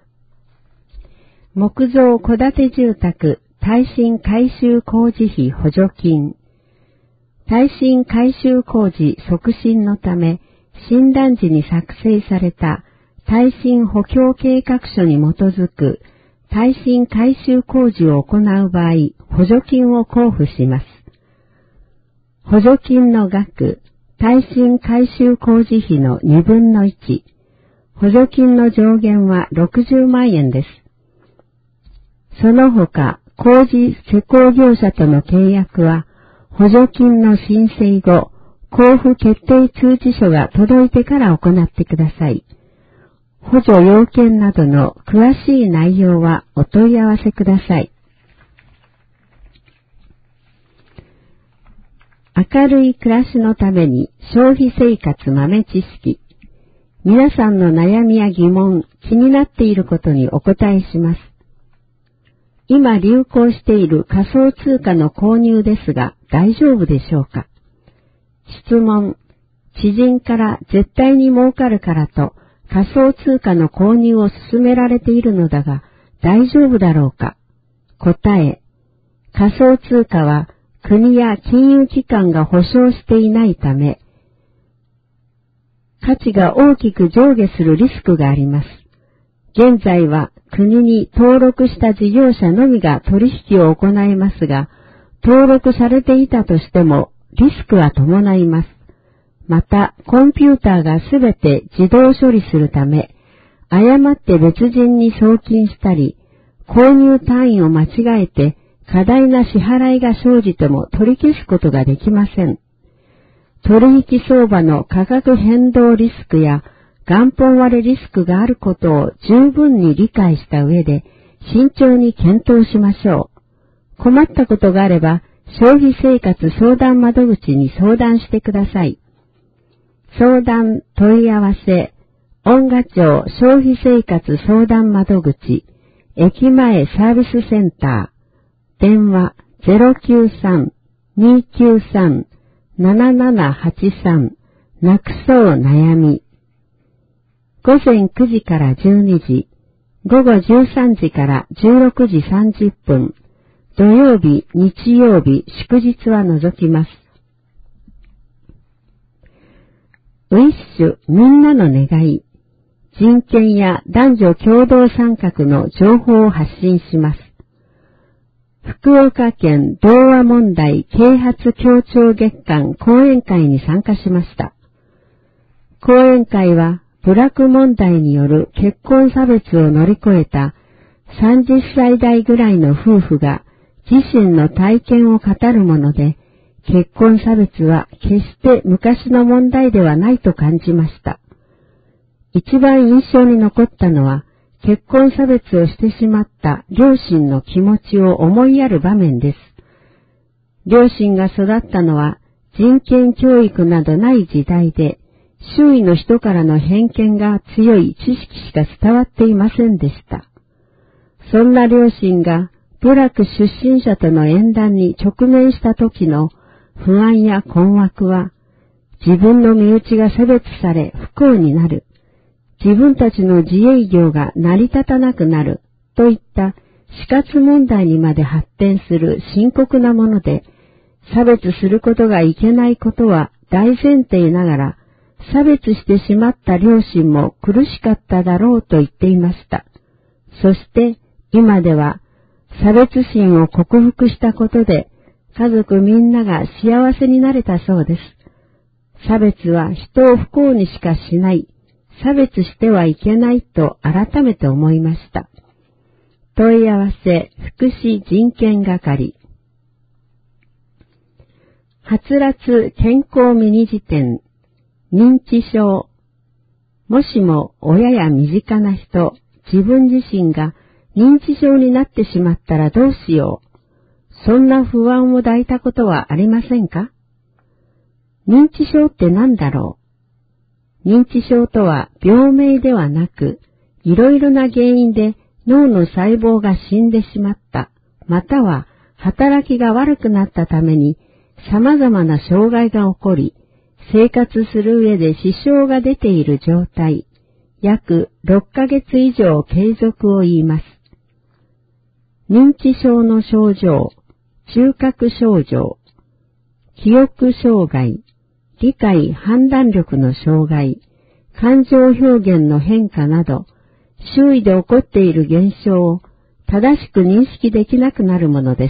木造戸建て住宅耐震改修工事費補助金。耐震改修工事促進のため、診断時に作成された耐震補強計画書に基づく耐震改修工事を行う場合、補助金を交付します。補助金の額、耐震改修工事費の2分の1。補助金の上限は60万円です。その他、工事施工業者との契約は、補助金の申請後、交付決定通知書が届いてから行ってください。補助要件などの詳しい内容はお問い合わせください。明るい暮らしのために消費生活豆知識。皆さんの悩みや疑問、気になっていることにお答えします。今流行している仮想通貨の購入ですが大丈夫でしょうか？質問。知人から絶対に儲かるからと仮想通貨の購入を勧められているのだが大丈夫だろうか？答え。仮想通貨は国や金融機関が保証していないため、価値が大きく上下するリスクがあります。現在は国に登録した事業者のみが取引を行いますが、登録されていたとしてもリスクは伴います。また、コンピューターがすべて自動処理するため、誤って別人に送金したり、購入単位を間違えて過大な支払いが生じても取り消すことができません。取引相場の価格変動リスクや元本割れリスクがあることを十分に理解した上で慎重に検討しましょう。困ったことがあれば消費生活相談窓口に相談してください。相談問い合わせ、音楽庁消費生活相談窓口、駅前サービスセンター、電話 093-293-7783 なくそう悩み。午前9時から12時、午後13時から16時30分、土曜日、日曜日、祝日は除きます。ウィッシュみんなの願い、人権や男女共同参画の情報を発信します。福岡県童話問題啓発協調月間講演会に参加しました。講演会は部落問題による結婚差別を乗り越えた30歳代ぐらいの夫婦が自身の体験を語るもので、結婚差別は決して昔の問題ではないと感じました。一番印象に残ったのは、結婚差別をしてしまった両親の気持ちを思いやる場面です。両親が育ったのは人権教育などない時代で、周囲の人からの偏見が強い知識しか伝わっていませんでした。そんな両親が部落出身者との縁談に直面した時の不安や困惑は、自分の身内が差別され不幸になる、自分たちの自営業が成り立たなくなるといった死活問題にまで発展する深刻なもので、差別することがいけないことは大前提ながら、差別してしまった両親も苦しかっただろうと言っていました。そして今では差別心を克服したことで家族みんなが幸せになれたそうです。差別は人を不幸にしかしない。差別してはいけないと改めて思いました。問い合わせ福祉人権係。はつらつ健康ミニ辞典。認知症。もしも親や身近な人、自分自身が認知症になってしまったらどうしよう。 そんな不安を抱いたことはありませんか？認知症って何だろう？認知症とは病名ではなく、いろいろな原因で脳の細胞が死んでしまった、または働きが悪くなったために様々な障害が起こり、生活する上で支障が出ている状態、約6ヶ月以上継続を言います。認知症の症状、中核症状、記憶障害、理解判断力の障害、感情表現の変化など、周囲で起こっている現象を正しく認識できなくなるものです。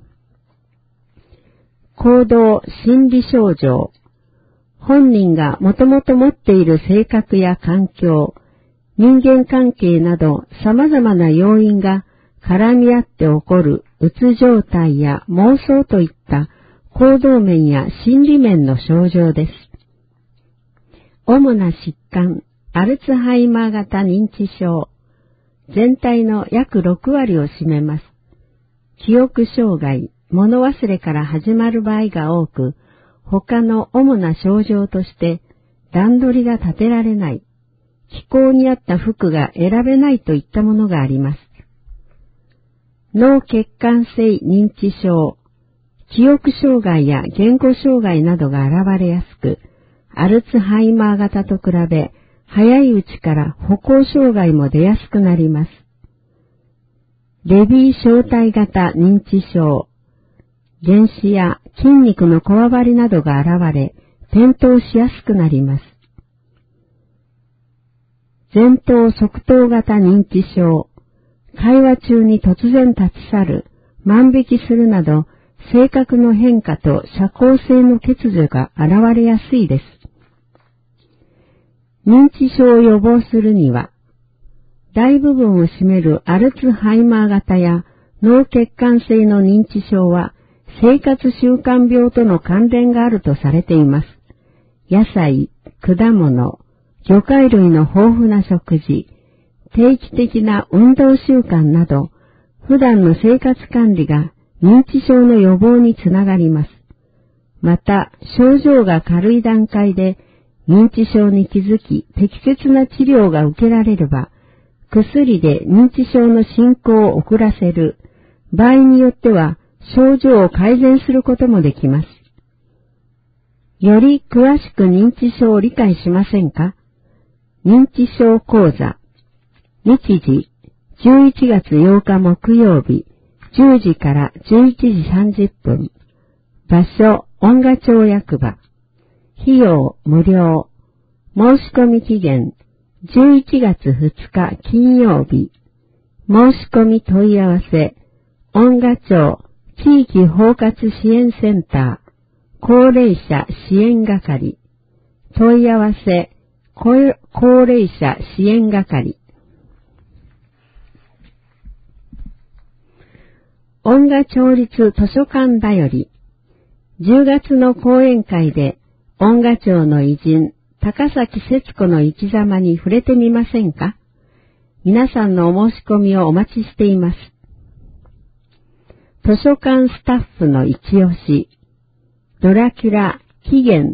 行動心理症状、本人がもともと持っている性格や環境、人間関係など様々な要因が絡み合って起こるうつ状態や妄想といった行動面や心理面の症状です。主な疾患、アルツハイマー型認知症、全体の約6割を占めます。記憶障害、物忘れから始まる場合が多く、他の主な症状として段取りが立てられない、気候に合った服が選べないといったものがあります。脳血管性認知症、記憶障害や言語障害などが現れやすく、アルツハイマー型と比べ、早いうちから歩行障害も出やすくなります。レビー小体型認知症、原子や筋肉のこわばりなどが現れ、転倒しやすくなります。前頭側頭型認知症、会話中に突然立ち去る、万引きするなど、性格の変化と社交性の欠如が現れやすいです。認知症を予防するには、大部分を占めるアルツハイマー型や脳血管性の認知症は生活習慣病との関連があるとされています。野菜、果物、魚介類の豊富な食事、定期的な運動習慣など、普段の生活管理が認知症の予防につながります。また、症状が軽い段階で認知症に気づき適切な治療が受けられれば、薬で認知症の進行を遅らせる、場合によっては症状を改善することもできます。より詳しく認知症を理解しませんか？認知症講座、日時、11月8日木曜日、10時から11時30分。場所、恩賀町役場。費用、無料。申し込み期限、11月2日金曜日。申し込み問い合わせ、恩賀町地域包括支援センター、高齢者支援係。問い合わせ、高齢者支援係。恩賀町立図書館だより、10月の講演会で、恩賀町の偉人、高崎節子の生き様に触れてみませんか？皆さんのお申し込みをお待ちしています。図書館スタッフの一押し、ドラキュラ、紀元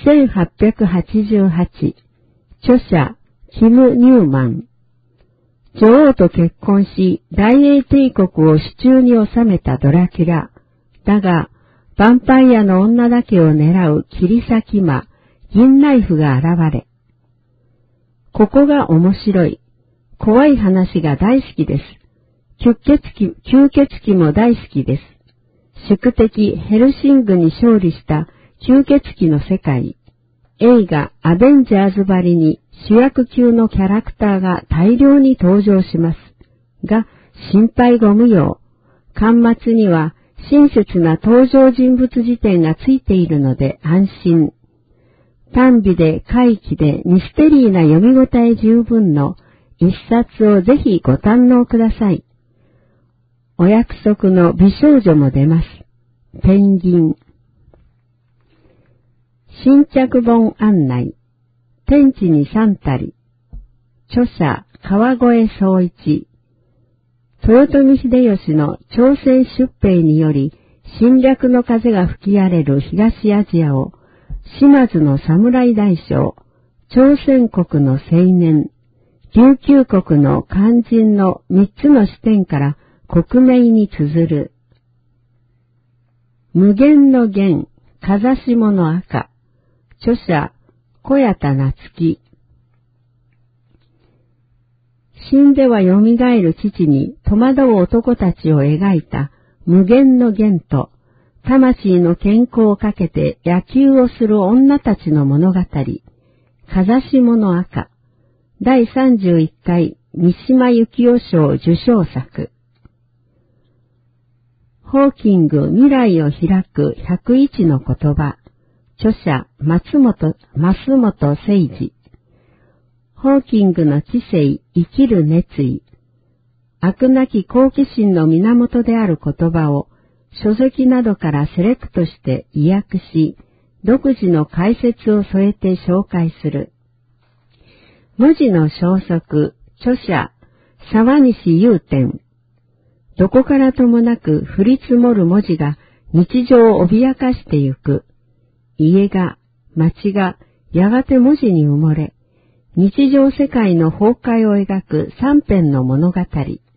1888、著者、キム・ニューマン。女王と結婚し、大英帝国を手中に収めたドラキュラ。だが、ヴァンパイアの女だけを狙う切り裂き魔、銀ナイフが現れ。ここが面白い。怖い話が大好きです。吸血鬼も大好きです。宿敵ヘルシングに勝利した吸血鬼の世界。映画アベンジャーズばりに主役級のキャラクターが大量に登場します。が、心配ご無用。巻末には親切な登場人物辞典がついているので安心。短美で怪奇でミステリーな読み応え十分の一冊をぜひご堪能ください。お約束の美少女も出ます。ペンギン。新着本案内。天地に三たり。著者、川越総一。 豊臣秀吉の朝鮮出兵により侵略の風が吹き荒れる東アジアを島津の侍大将、朝鮮国の青年、琉球国の肝心の三つの視点から克明に綴る。無限の弦、風下の赤。著者、小谷田夏樹。死んでは蘇る父に戸惑う男たちを描いた無限の弦と、魂の健康をかけて野球をする女たちの物語、風下の赤。第31回三島由紀夫賞受賞作。ホーキング未来を開く101の言葉。著者、増本誠治。ホーキングの知性、生きる熱意。飽くなき好奇心の源である言葉を書籍などからセレクトして意訳し、独自の解説を添えて紹介する。無字の消息。著者、沢西祐天。どこからともなく降り積もる文字が日常を脅かしてゆく。家が、町が、やがて文字に埋もれ、日常世界の崩壊を描く三編の物語。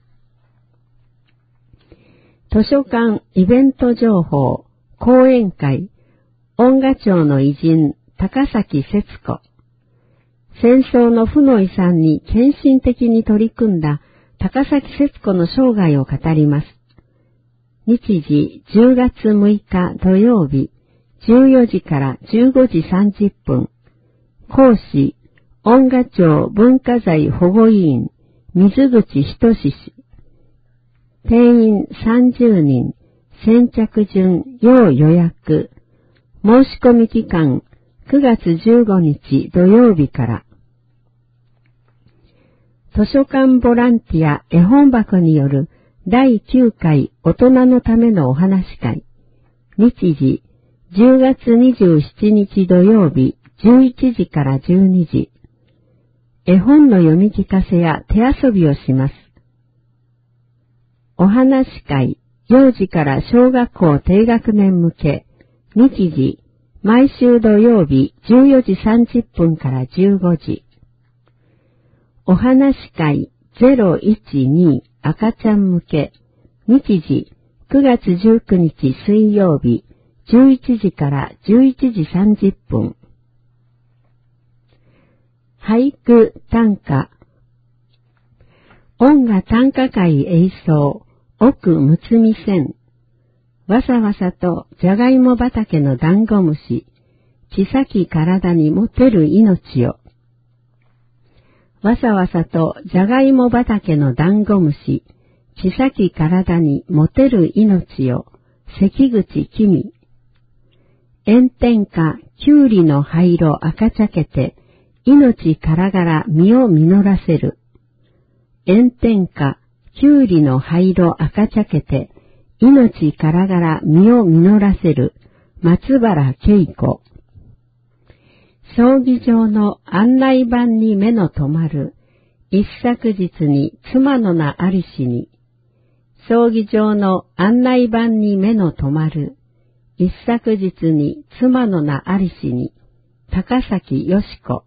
図書館イベント情報、講演会、恩賀町の偉人、高崎節子。戦争の負の遺産に献身的に取り組んだ高崎節子の生涯を語ります。日時10月6日土曜日、14時から15時30分。講師、恩賀町文化財保護委員、水口仁氏。定員30人、先着順、要予約。申し込み期間、9月15日土曜日から。図書館ボランティア絵本箱による第9回大人のためのお話会。日時、10月27日土曜日、11時から12時。絵本の読み聞かせや手遊びをします。お話会、幼児から小学校低学年向け。日時、毎週土曜日14時30分から15時。お話会012赤ちゃん向け。日時、9月19日水曜日11時から11時30分。俳句短歌。音楽短歌会演奏、奥むつみ線。わさわさとじゃがいも畑のダンゴムシ、小さき体に持てる命を。わさわさとじゃがいも畑のダンゴムシ、小さき体に持てる命を。関口君。炎天下きゅうりの灰色赤茶けて、命からがら実を実らせる。炎天下きゅうりの灰色赤茶けて、命からがら実を実らせる。松原恵子。葬儀場の案内板に目の留まる。一昨日に妻の名ありしに。葬儀場の案内板に目の留まる。一昨日に妻の名ありしに。高崎よし子。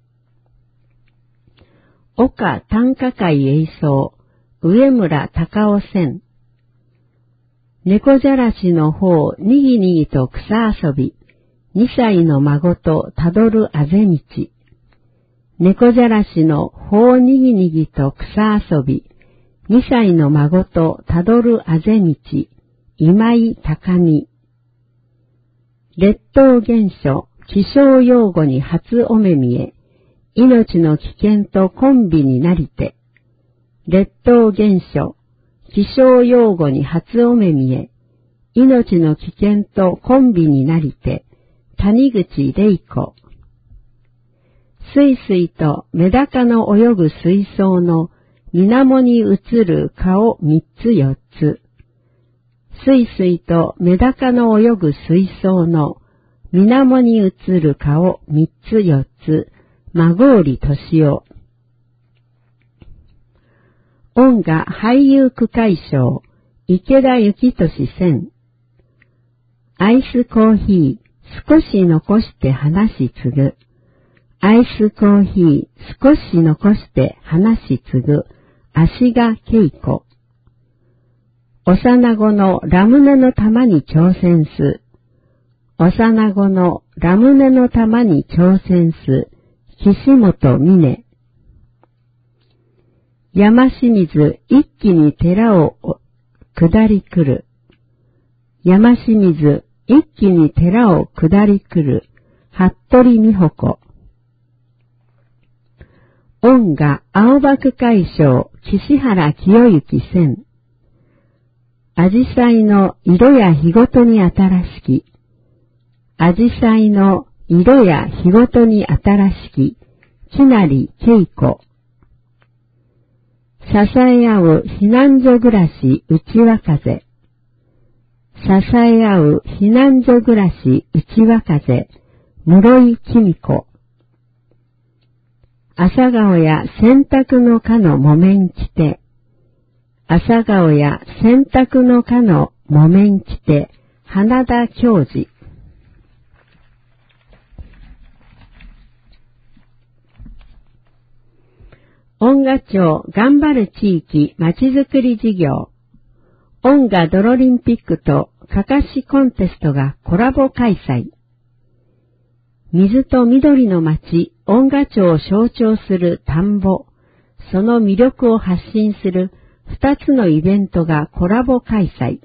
岡短歌会演奏、上村隆夫線。猫じゃらしの方にぎにぎと草遊び、2歳の孫とたどるあぜ道。猫じゃらしの方にぎにぎと草遊び、2歳の孫とたどるあぜ道、今井高見。列島現象、気象用語に初お目見え、命の危険とコンビになりて。列島現象、気象用語に初お目見え、命の危険とコンビになりて、谷口玲子。すいすいとメダカの泳ぐ水槽の水面に映る顔3つ4つ。すいすいとメダカの泳ぐ水槽の水面に映る顔3つ4つ。孫織敏夫。 音楽俳優区会賞、池田幸俊選。アイスコーヒー、少し残して話継ぐ。アイスコーヒー、少し残して話継ぐ。足賀恵子。幼子のラムネの玉に挑戦す。幼子のラムネの玉に挑戦す。岸本美音。山清水一気に寺を下り来る。山清水一気に寺を下り来る。服部美穂子。音楽青葉会賞、岸原清之選。アジサイの色や日ごとに新しき。アジサイの色や日ごとに新しき。木成恵子。支え合う避難所暮らし内輪風。支え合う避難所暮らし内輪風。室井紀美子。朝顔や洗濯の花の木綿着て。朝顔や洗濯の花の木綿着て。花田教授。音楽庁頑張る地域まちづくり事業。音楽ドロリンピックとかかしコンテストがコラボ開催。水と緑の町、音楽町を象徴する田んぼ、その魅力を発信する2つのイベントがコラボ開催。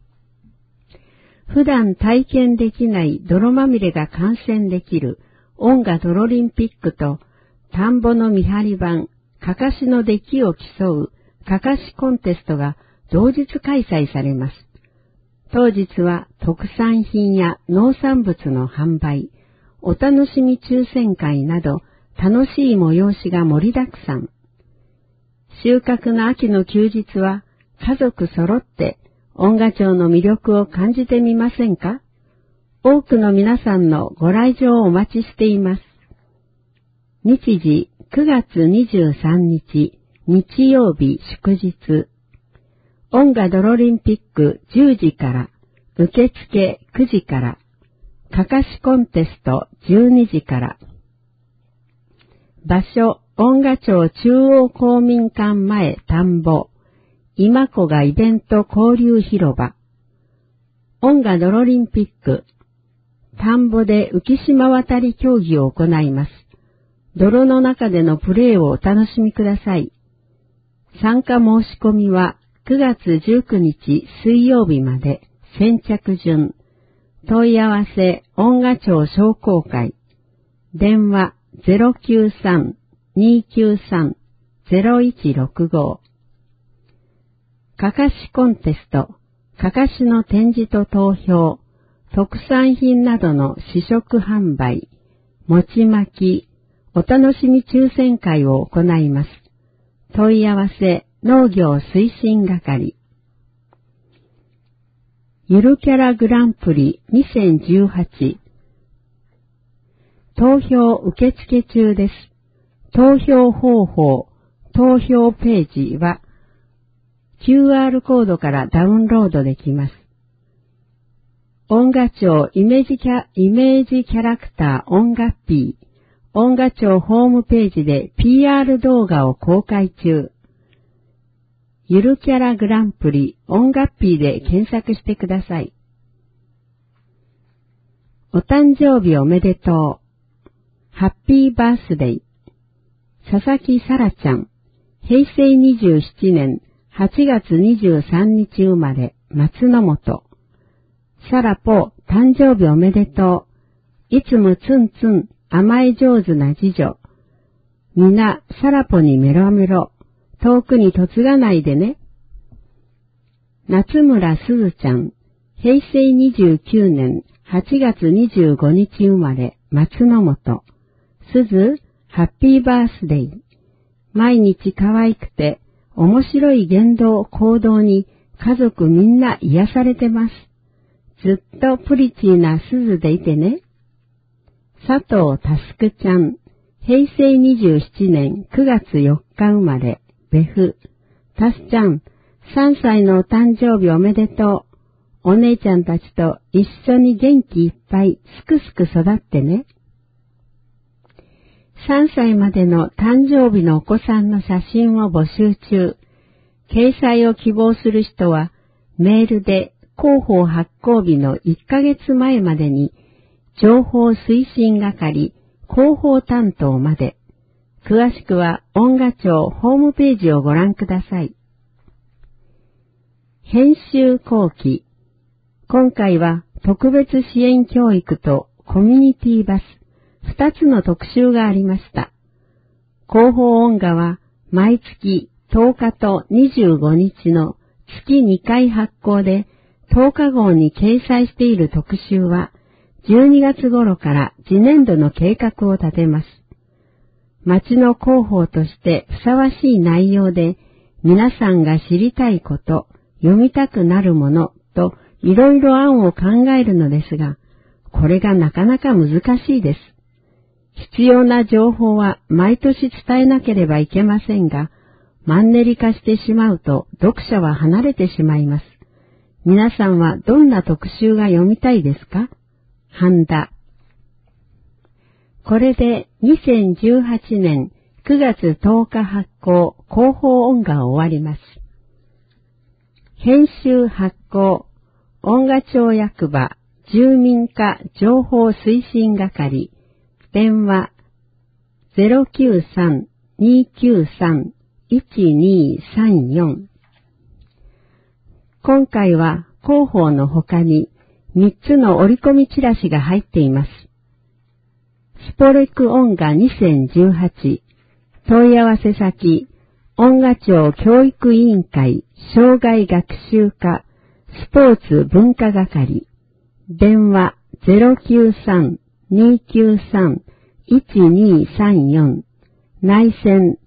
普段体験できない泥まみれが観戦できる音楽ドロリンピックと田んぼの見張り番、かかしの出来を競うかかしコンテストが同日開催されます。当日は特産品や農産物の販売、お楽しみ抽選会など楽しい催しが盛りだくさん。収穫の秋の休日は家族揃って音楽町の魅力を感じてみませんか？多くの皆さんのご来場をお待ちしています。日時9月23日日曜日祝日。音楽ドロリンピック10時から、受付9時から、かかしコンテスト12時から。場所、音楽町中央公民館前田んぼ、今子がイベント交流広場。音楽ドロリンピック、田んぼで浮島渡り競技を行います。泥の中でのプレーをお楽しみください。参加申し込みは9月19日水曜日まで先着順。問い合わせ音楽町商工会。電話 093-293-0165。かかしコンテスト、かかしの展示と投票、特産品などの試食販売、餅巻き、お楽しみ抽選会を行います。問い合わせ農業推進係。ゆるキャラグランプリ2018。投票受付中です。投票方法、投票ページは QR コードからダウンロードできます。音楽町イメージキャラクター音楽 P。音楽庁ホームページで PR 動画を公開中。ゆるキャラグランプリ音楽 P で検索してください。お誕生日おめでとう。ハッピーバースデー。佐々木さらちゃん。平成27年8月23日生まれ、松の本。さらぽ、誕生日おめでとう。いつもツンツン。甘え上手な次女。みな、さらぽにメロメロ。遠くに嫁がないでね。夏村すずちゃん。平成29年8月25日生まれ、松の本。すず、ハッピーバースデー。毎日可愛くて、面白い言動行動に家族みんな癒されてます。ずっとプリチーなすずでいてね。佐藤たすくちゃん、平成27年9月4日生まれ、別府、 タスちゃん、3歳のお誕生日おめでとう。お姉ちゃんたちと一緒に元気いっぱいすくすく育ってね。3歳までの誕生日のお子さんの写真を募集中。掲載を希望する人はメールで広報発行日の1ヶ月前までに情報推進係広報担当まで。詳しくは音楽庁ホームページをご覧ください。編集後期。今回は特別支援教育とコミュニティバス2つの特集がありました。広報音画は毎月10日と25日の月2回発行で10日号に掲載している特集は12月頃から次年度の計画を立てます。町の広報としてふさわしい内容で皆さんが知りたいこと、読みたくなるものといろいろ案を考えるのですが、これがなかなか難しいです。必要な情報は毎年伝えなければいけませんが、マンネリ化してしまうと読者は離れてしまいます。皆さんはどんな特集が読みたいですか？半田。これで2018年9月10日発行広報音画を終わります。編集発行音画庁役場住民課情報推進係電話 093-293-1234 今回は広報の他に3つの折り込みチラシが入っています。スポレク音画2018問い合わせ先音画庁教育委員会障害学習課スポーツ文化係電話 093-293-1234 内線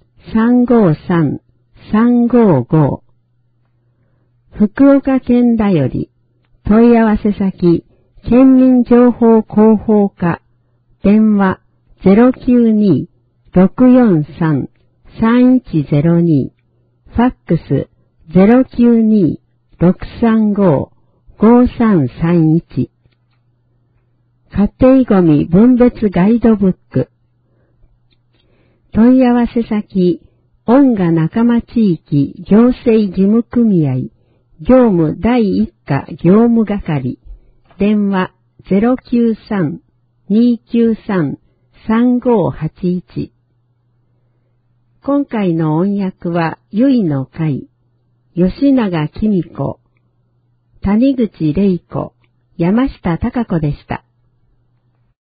353-355 福岡県だより問い合わせ先県民情報広報課電話 092-643-3102 ファックス 092-635-5331 家庭ごみ分別ガイドブック問い合わせ先音画仲間地域行政事務組合業務第1課業務係電話 093-293-3581 今回の音訳はゆいの会吉永紀美子谷口玲子山下貴子でした。